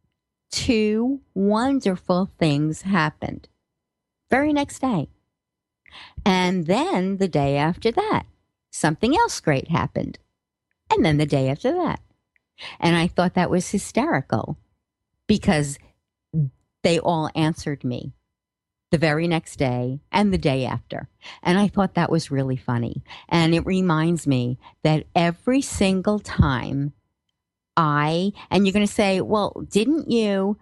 two wonderful things happened. Very next day. And then the day after that, something else great happened. And then the day after that. And I thought that was hysterical because they all answered me the very next day and the day after. And I thought that was really funny. And it reminds me that every single time and you're going to say, well, didn't you,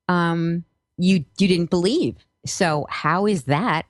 you didn't believe. So how is that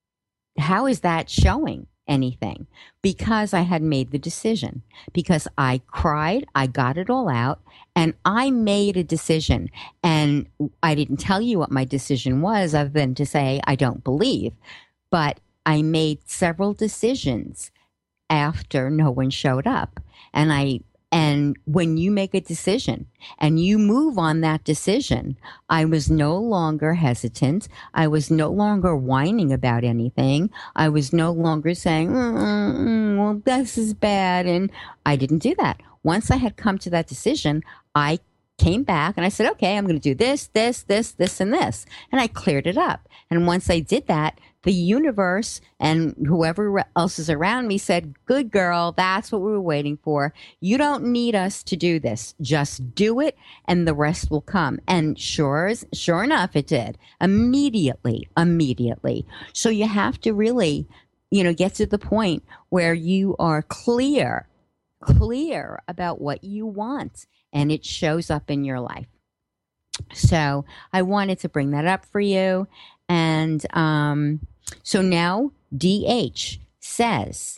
showing anything? Because I had made the decision, because I cried, I got it all out, and I made a decision. And I didn't tell you what my decision was other than to say, I don't believe. But I made several decisions after no one showed up. And when you make a decision and you move on that decision, I was no longer hesitant. I was no longer whining about anything. I was no longer saying, well, this is bad. And I didn't do that. Once I had come to that decision, I came back and I said, okay, I'm going to do this, this, this, this, and this. And I cleared it up. And once I did that, the universe and whoever else is around me said, good girl, that's what we were waiting for. You don't need us to do this. Just do it and the rest will come. And sure enough, it did. Immediately. So you have to really, get to the point where you are clear about what you want and it shows up in your life. So I wanted to bring that up for you. And so now DH says,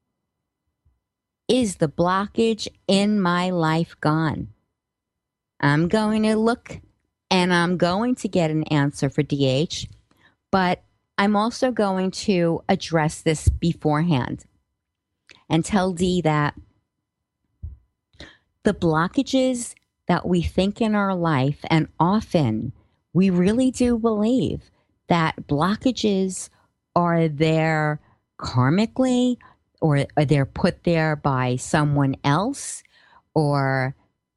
is the blockage in my life gone? I'm going to look and I'm going to get an answer for DH, but I'm also going to address this beforehand and tell D that the blockages that we think in our life, and often we really do believe that blockages are there karmically, or they're put there by someone else, or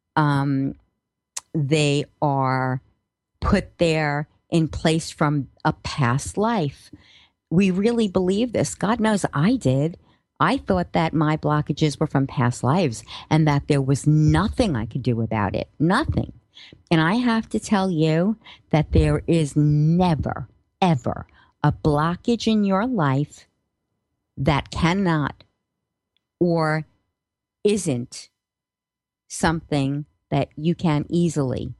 they are put there in place from a past life. We really believe this. God knows I did. I thought that my blockages were from past lives and that there was nothing I could do about it. Nothing. And I have to tell you that there is never, ever a blockage in your life that cannot or isn't something that you can easily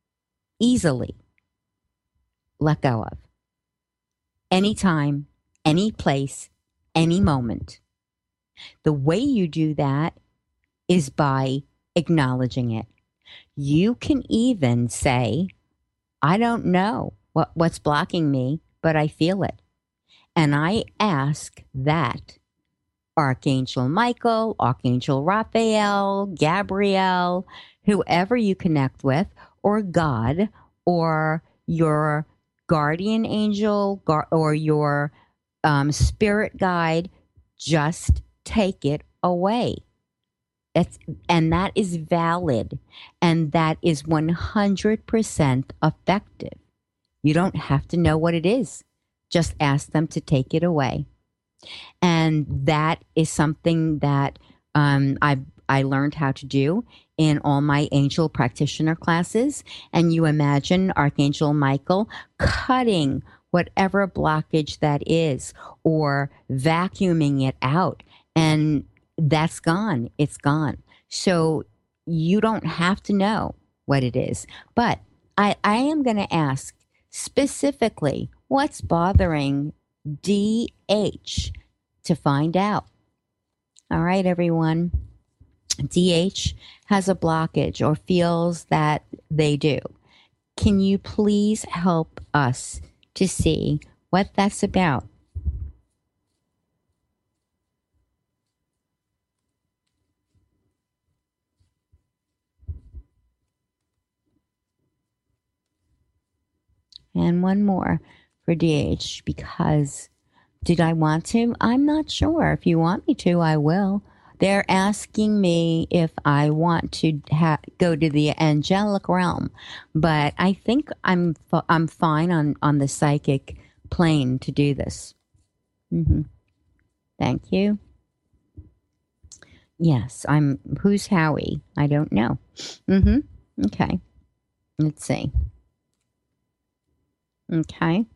let go of. Anytime, any place, any moment. The way you do that is by acknowledging it. You can even say, I don't know what's blocking me, but I feel it. And I ask that Archangel Michael, Archangel Raphael, Gabrielle, whoever you connect with, or God, or your guardian angel, or your spirit guide, just take it away. That's, and that is valid, and that is 100% effective. You don't have to know what it is. Just ask them to take it away. And that is something that I learned how to do in all my angel practitioner classes. And you imagine Archangel Michael cutting whatever blockage that is, or vacuuming it out. And that's gone. It's gone. So you don't have to know what it is. But I am going to ask specifically what's bothering DH to find out. All right, everyone. DH has a blockage or feels that they do. Can you please help us to see what that's about? And one more for DH, because did I want to? I'm not sure. If you want me to, I will. They're asking me if I want to go to the angelic realm, but I think I'm fine on the psychic plane to do this. Mm-hmm. Thank you. Yes, I'm. Who's Howie? I don't know. Mm-hmm. Okay. Let's see. Okay.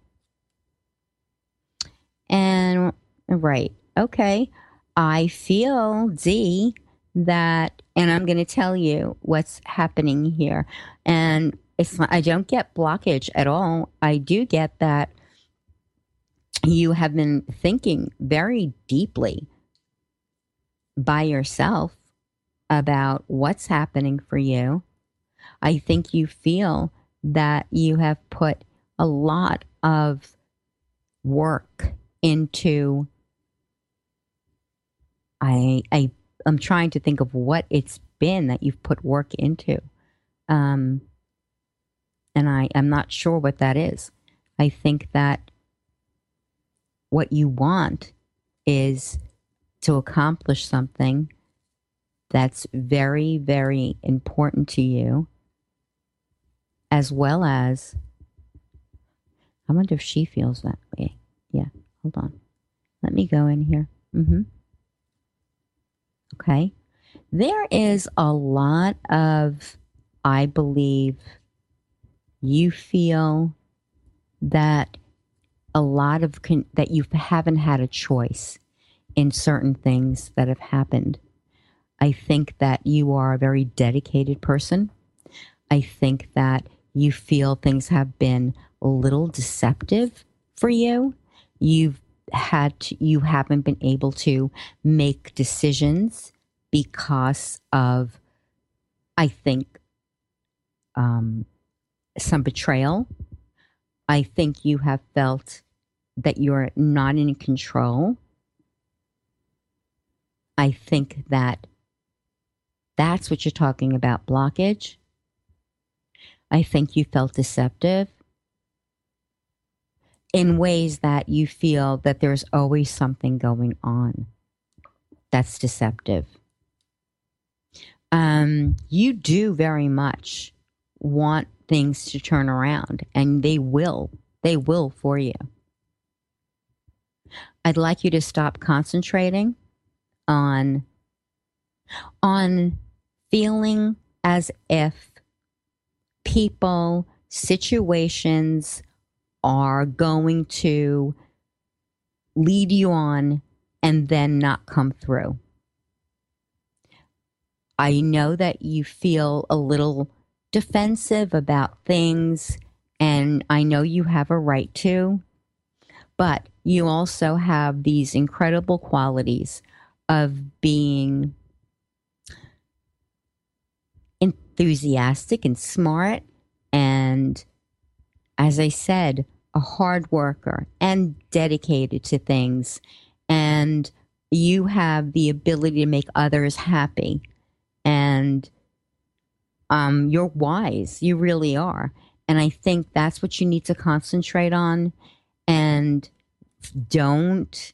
And right. Okay. I feel, D, that, and I'm going to tell you what's happening here. And it's I don't get blockage at all. I do get that you have been thinking very deeply by yourself about what's happening for you. I think you feel that you have put a lot of work into. I'm trying to think of what it's been that you've put work into. And I'm not sure what that is. I think that what you want is to accomplish something that's very, very important to you, as well as, I wonder if she feels that way. Yeah, hold on. Let me go in here. Mm-hmm. Okay. There is a lot of, I believe, you feel that a lot of, that you haven't had a choice in certain things that have happened. I think that you are a very dedicated person. I think that you feel things have been a little deceptive for you. You haven't been able to make decisions because of, I think, some betrayal. I think you have felt that you're not in control. I think that that's what you're talking about, blockage. I think you felt deceptive in ways that you feel that there's always something going on that's deceptive. You do very much want things to turn around, and they will for you. I'd like you to stop concentrating on feeling as if people, situations are going to lead you on and then not come through. I know that you feel a little defensive about things, and I know you have a right to, but you also have these incredible qualities of being enthusiastic and smart, and as I said, a hard worker and dedicated to things. And you have the ability to make others happy. And you're wise. You really are. And I think that's what you need to concentrate on. And don't,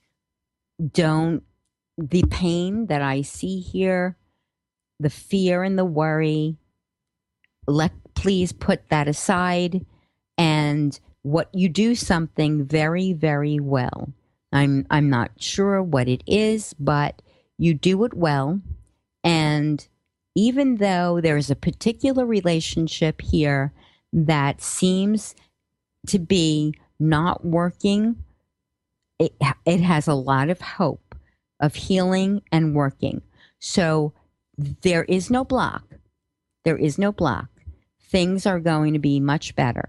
the pain that I see here, the fear and the worry, please put that aside. And what you do something very, very well. I'm not sure what it is, but you do it well. And even though there's a particular relationship here that seems to be not working, it has a lot of hope of healing and working. So there is no block. There is no block. Things are going to be much better.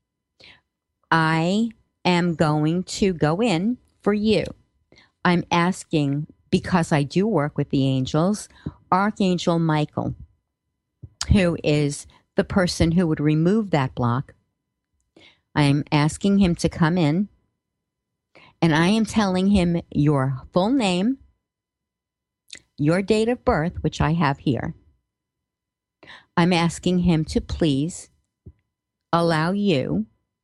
I am going to go in for you. I'm asking, because I do work with the angels, Archangel Michael, who is the person who would remove that block. I'm asking him to come in, and I am telling him your full name, your date of birth, which I have here. I'm asking him to please allow you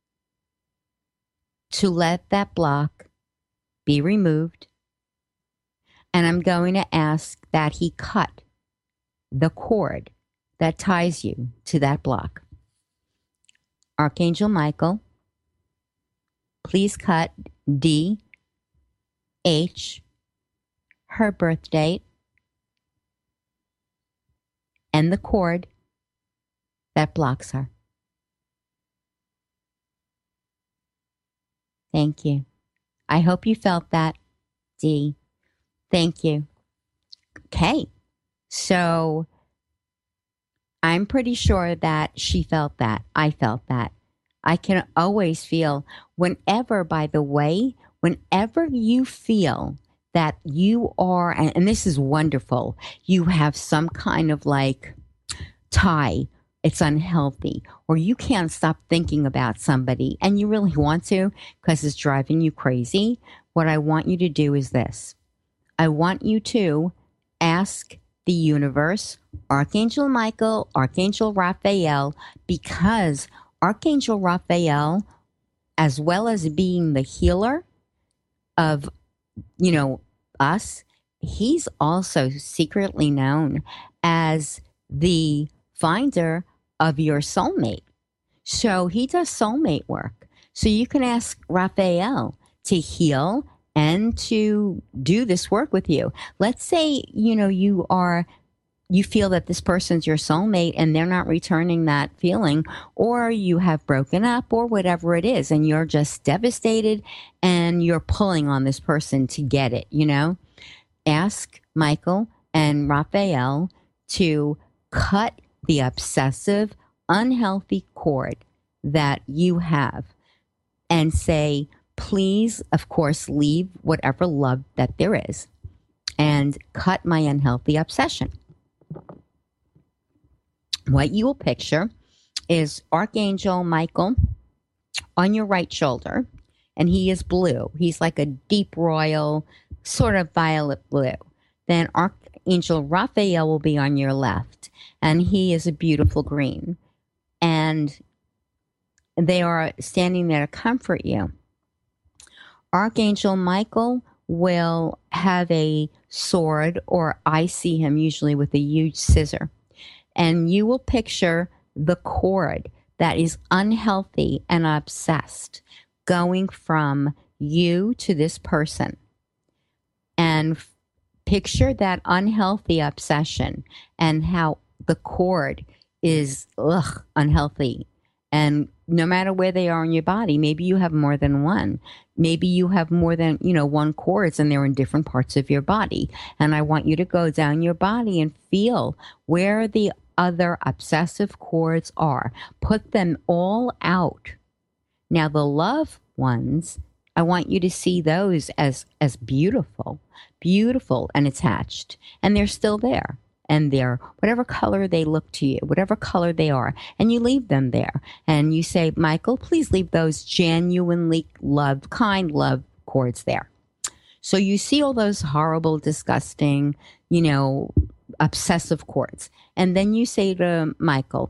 to let that block be removed. And I'm going to ask that he cut the cord that ties you to that block. Archangel Michael, please cut D, H, her birth date, and the cord that blocks her. Thank you. I hope you felt that, D. Thank you. Okay. So I'm pretty sure that she felt that. I felt that. I can always feel whenever, by the way, whenever you feel that you are, and this is wonderful, you have some kind of like tie, it's unhealthy, or you can't stop thinking about somebody and you really want to because it's driving you crazy. What I want you to do is this. I want you to ask the universe, Archangel Michael, Archangel Raphael, because Archangel Raphael, as well as being the healer of, us, he's also secretly known as the finder of your soulmate. So he does soulmate work. So you can ask Raphael to heal and to do this work with you. Let's say, you feel that this person's your soulmate and they're not returning that feeling, or you have broken up or whatever it is, and you're just devastated and you're pulling on this person to get it, Ask Michael and Raphael to cut the obsessive, unhealthy cord that you have and say, please, of course, leave whatever love that there is and cut my unhealthy obsession. What you will picture is Archangel Michael on your right shoulder, and he is blue. He's like a deep royal, sort of violet blue. Then Archangel Raphael will be on your left, and he is a beautiful green. And they are standing there to comfort you. Archangel Michael will have a sword, or I see him usually with a huge scissor. And you will picture the cord that is unhealthy and obsessed going from you to this person. And picture that unhealthy obsession and how the cord is unhealthy And no matter where they are in your body, maybe you have more than one. Maybe you have more than, one cords and they're in different parts of your body. And I want you to go down your body and feel where the other obsessive cords are. Put them all out. Now, the love ones, I want you to see those as beautiful, beautiful and attached. And they're still there. And they're whatever color they look to you, whatever color they are, and you leave them there. And you say, Michael, please leave those genuinely loved, kind love cords there. So you see all those horrible, disgusting, obsessive cords. And then you say to Michael,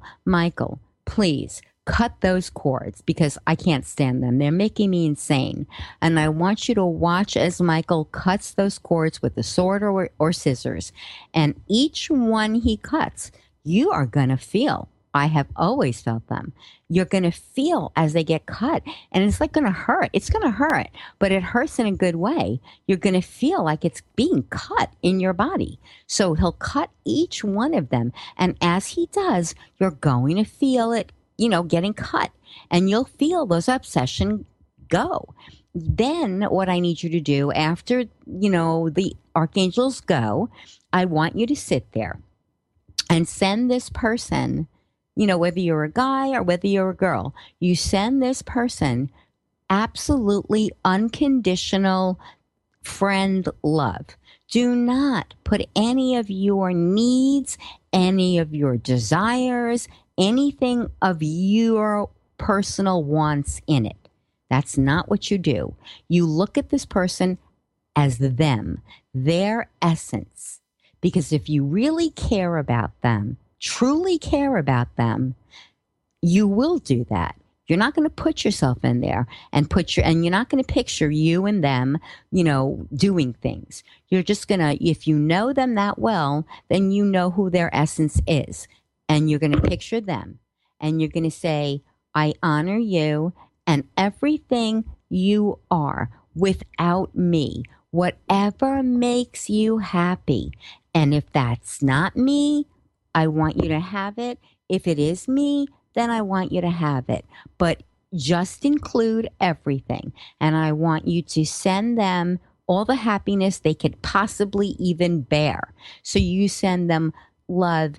please cut those cords because I can't stand them. They're making me insane. And I want you to watch as Michael cuts those cords with a sword or scissors. And each one he cuts, you are going to feel. I have always felt them. You're going to feel as they get cut. And it's like going to hurt. It's going to hurt, but it hurts in a good way. You're going to feel like it's being cut in your body. So he'll cut each one of them. And as he does, you're going to feel it, getting cut. And you'll feel those obsession go. Then what I need you to do after, the archangels go, I want you to sit there and send this person, whether you're a guy or whether you're a girl, you send this person absolutely unconditional friend love. Do not put any of your needs, any of your desires, anything of your personal wants in it. That's not what you do. You look at this person as them, their essence. Because if you really care about them, truly care about them, you will do that. You're not going to put yourself in there and you're not going to picture you and them, doing things. You're just going to, if you know them that well, then you know who their essence is. And you're going to picture them and you're going to say, I honor you and everything you are without me, whatever makes you happy. And if that's not me, I want you to have it. If it is me, then I want you to have it. But just include everything. And I want you to send them all the happiness they could possibly even bear. So you send them love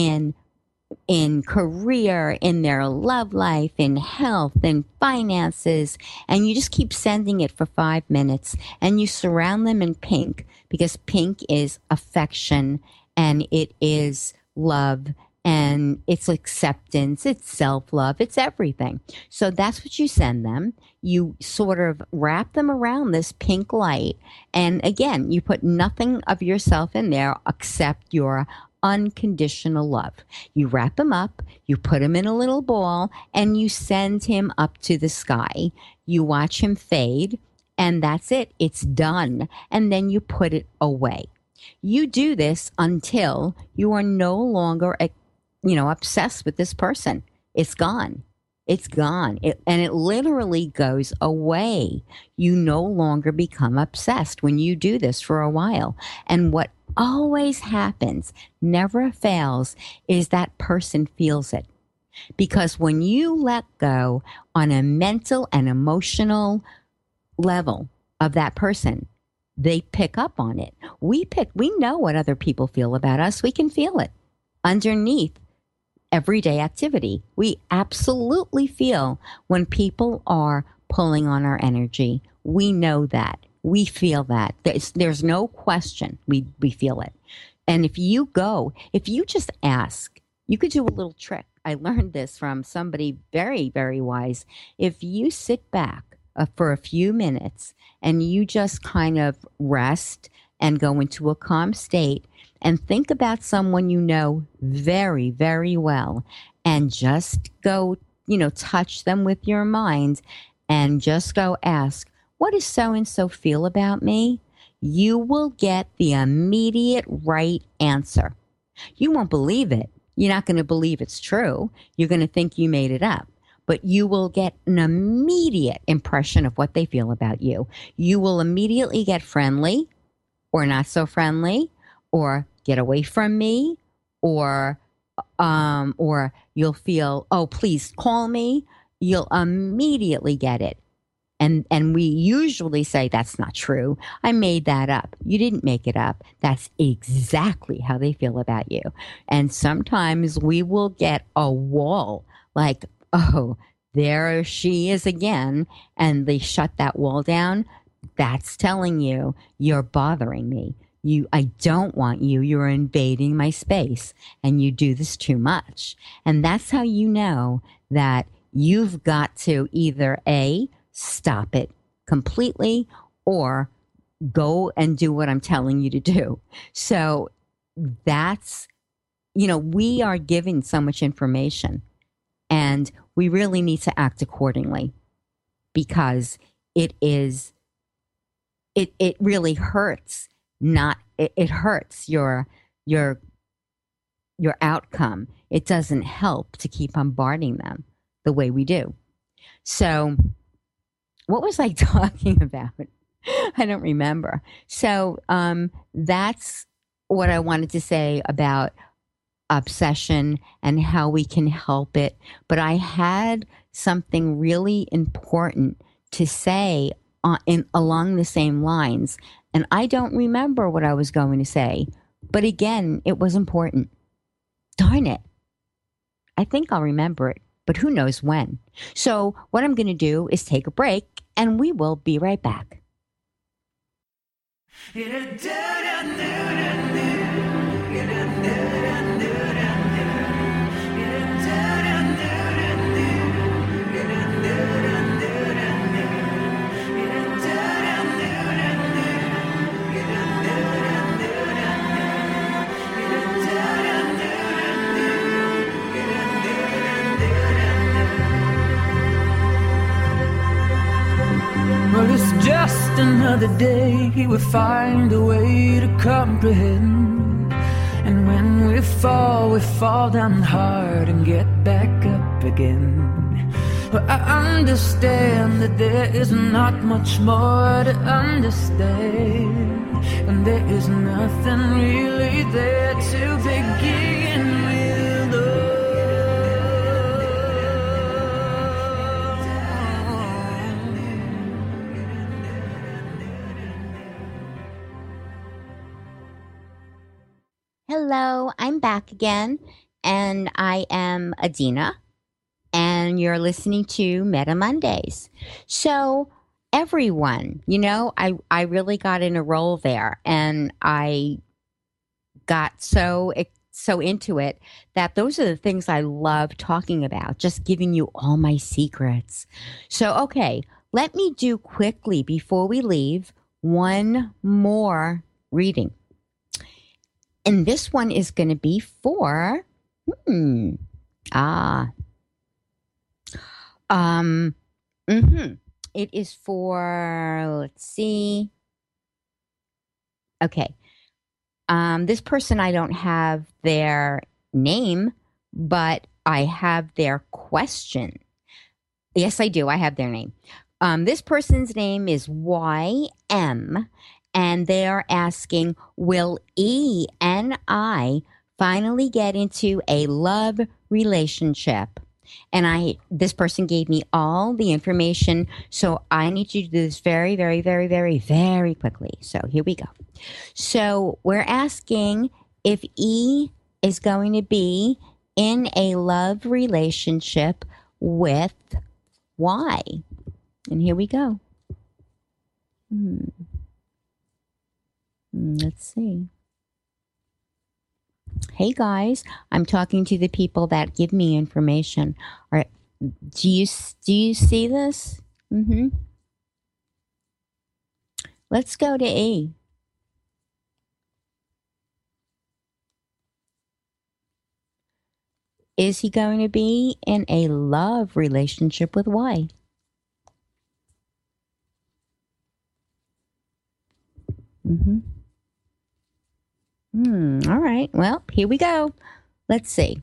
in career, in their love life, in health, in finances, and you just keep sending it for 5 minutes and you surround them in pink because pink is affection and it is love and it's acceptance, it's self-love, it's everything. So that's what you send them. You sort of wrap them around this pink light. And again, you put nothing of yourself in there except your unconditional love. You wrap him up, you put him in a little ball, and you send him up to the sky. You watch him fade, and that's it. It's done. And then you put it away. You do this until you are no longer, obsessed with this person. It's gone. It's gone. And it literally goes away. You no longer become obsessed when you do this for a while. And what always happens, never fails, is that person feels it. Because when you let go on a mental and emotional level of that person, they pick up on it. We know what other people feel about us. We can feel it underneath everyday activity. We absolutely feel when people are pulling on our energy. We know that. We feel that. There's no question. We feel it. And if you just ask, you could do a little trick. I learned this from somebody very, very wise. If you sit back for a few minutes and you just kind of rest and go into a calm state and think about someone you know very, very well and just go, touch them with your mind and just go ask, what does so-and-so feel about me? You will get the immediate right answer. You won't believe it. You're not going to believe it's true. You're going to think you made it up. But you will get an immediate impression of what they feel about you. You will immediately get friendly or not so friendly or get away from me or or you'll feel, oh, please call me, you'll immediately get it. And we usually say that's not true. I made that up. You didn't make it up. That's exactly how they feel about you. And sometimes we will get a wall like, oh, there she is again, and they shut that wall down. That's telling you you're bothering me. I don't want you. You're invading my space and you do this too much. And that's how you know that you've got to either stop it completely or go and do what I'm telling you to do. So that's, we are given so much information and we really need to act accordingly because it really hurts. It hurts your outcome. It doesn't help to keep bombarding them the way we do. So what was I talking about? I don't remember. So that's what I wanted to say about obsession and how we can help it. But I had something really important to say along the same lines. And I don't remember what I was going to say. But again, it was important. Darn it. I think I'll remember it, but who knows when. So what I'm going to do is take a break, and we will be right back. Well, it's just another day we find a way to comprehend. And when we fall down hard and get back up again. Well, I understand that there is not much more to understand. And there is nothing really there to begin with. Hello, I'm back again, and I am Adina, and you're listening to Meta Mondays. So, everyone, I really got in a role there, and I got so into it that those are the things I love talking about, just giving you all my secrets. So, okay, let me do quickly before we leave one more reading. And this one is going to be for, it is for, let's see. Okay. This person, I don't have their name, but I have their question. Yes, I do. I have their name. This person's name is YM. And they're asking, will E and I finally get into a love relationship? And this person gave me all the information, so I need you to do this very, very, very, very, very quickly. So here we go. So we're asking if E is going to be in a love relationship with Y. And here we go. Let's see. Hey guys, I'm talking to the people that give me information. All right, do you see this? Let's go to E. Is he going to be in a love relationship with Y? All right. Well, here we go. Let's see.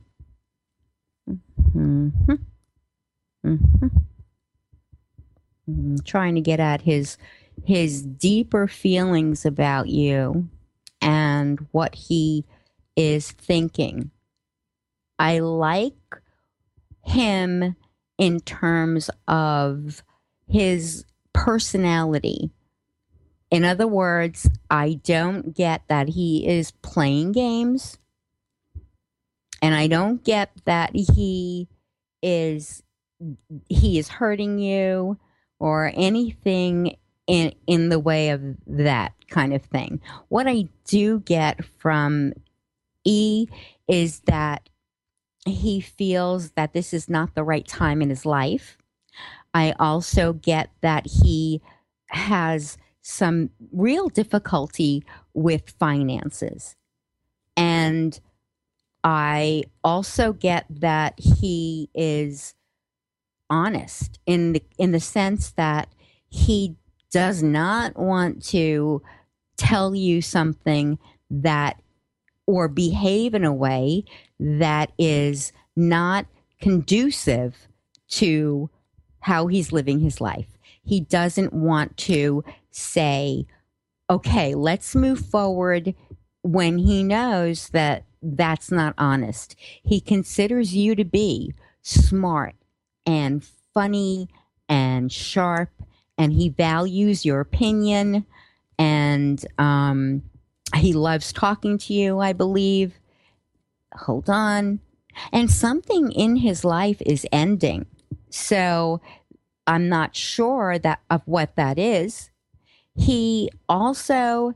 Trying to get at his deeper feelings about you and what he is thinking. I like him in terms of his personality. In other words, I don't get that he is playing games, and I don't get that he is hurting you or anything in the way of that kind of thing. What I do get from E is that he feels that this is not the right time in his life. I also get that he has some real difficulty with finances. And I also get that he is honest in the sense that he does not want to tell you something that or behave in a way that is not conducive to how he's living his life. He doesn't want to say, okay, let's move forward, when he knows that that's not honest. He considers you to be smart and funny and sharp, and he values your opinion, and he loves talking to you, I believe. Hold on. And something in his life is ending. So I'm not sure of what that is. He also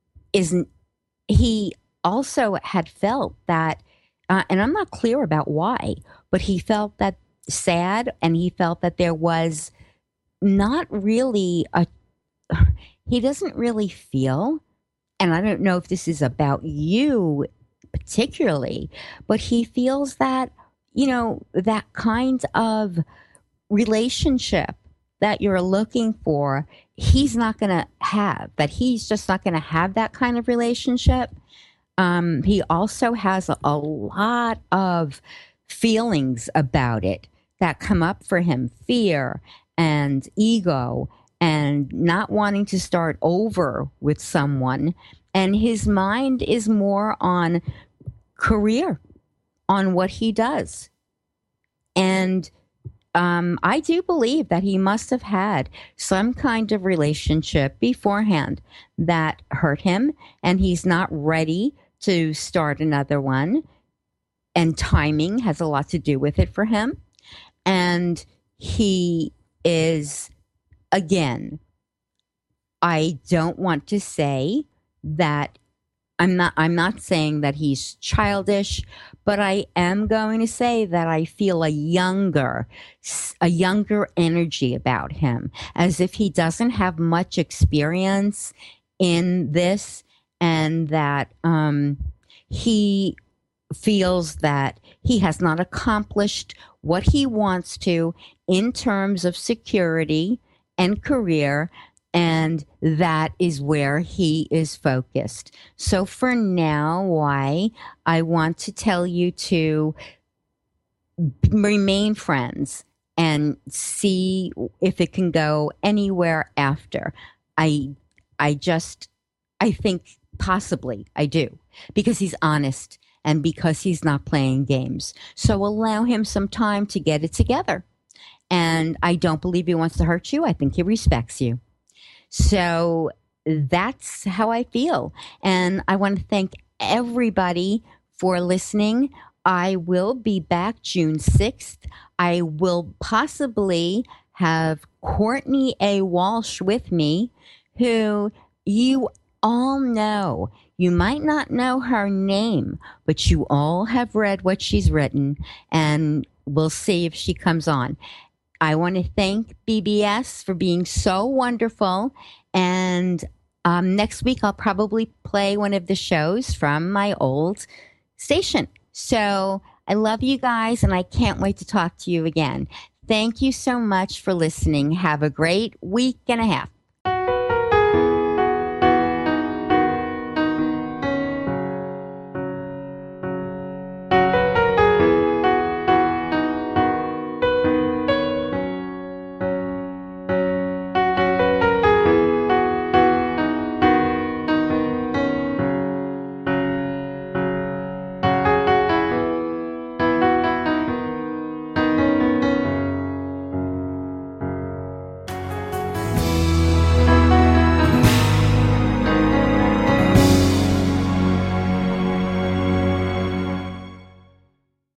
had felt that, and I'm not clear about why, but he felt that sad, and he felt that there was not really he doesn't really feel, and I don't know if this is about you particularly, but he feels that, that kind of relationship that you're looking for, he's not going to have, that he's just not going to have that kind of relationship. He also has a lot of feelings about it that come up for him: fear and ego and not wanting to start over with someone. And his mind is more on career, on what he does. And I do believe that he must have had some kind of relationship beforehand that hurt him, and he's not ready to start another one. And timing has a lot to do with it for him. And he is, again, I don't want to say that I'm not saying that he's childish, but I am going to say that I feel a younger energy about him, as if he doesn't have much experience in this, and that he feels that he has not accomplished what he wants to in terms of security and career, and that is where he is focused. So for now, why I want to tell you to remain friends and see if it can go anywhere after. I think possibly I do, because he's honest and because he's not playing games. So allow him some time to get it together. And I don't believe he wants to hurt you. I think he respects you. So that's how I feel. And I want to thank everybody for listening. I will be back June 6th. I will possibly have Courtney A. Walsh with me, who you all know. You might not know her name, but you all have read what she's written, and we'll see if she comes on. I want to thank BBS for being so wonderful. And next week, I'll probably play one of the shows from my old station. So I love you guys, and I can't wait to talk to you again. Thank you so much for listening. Have a great week and a half.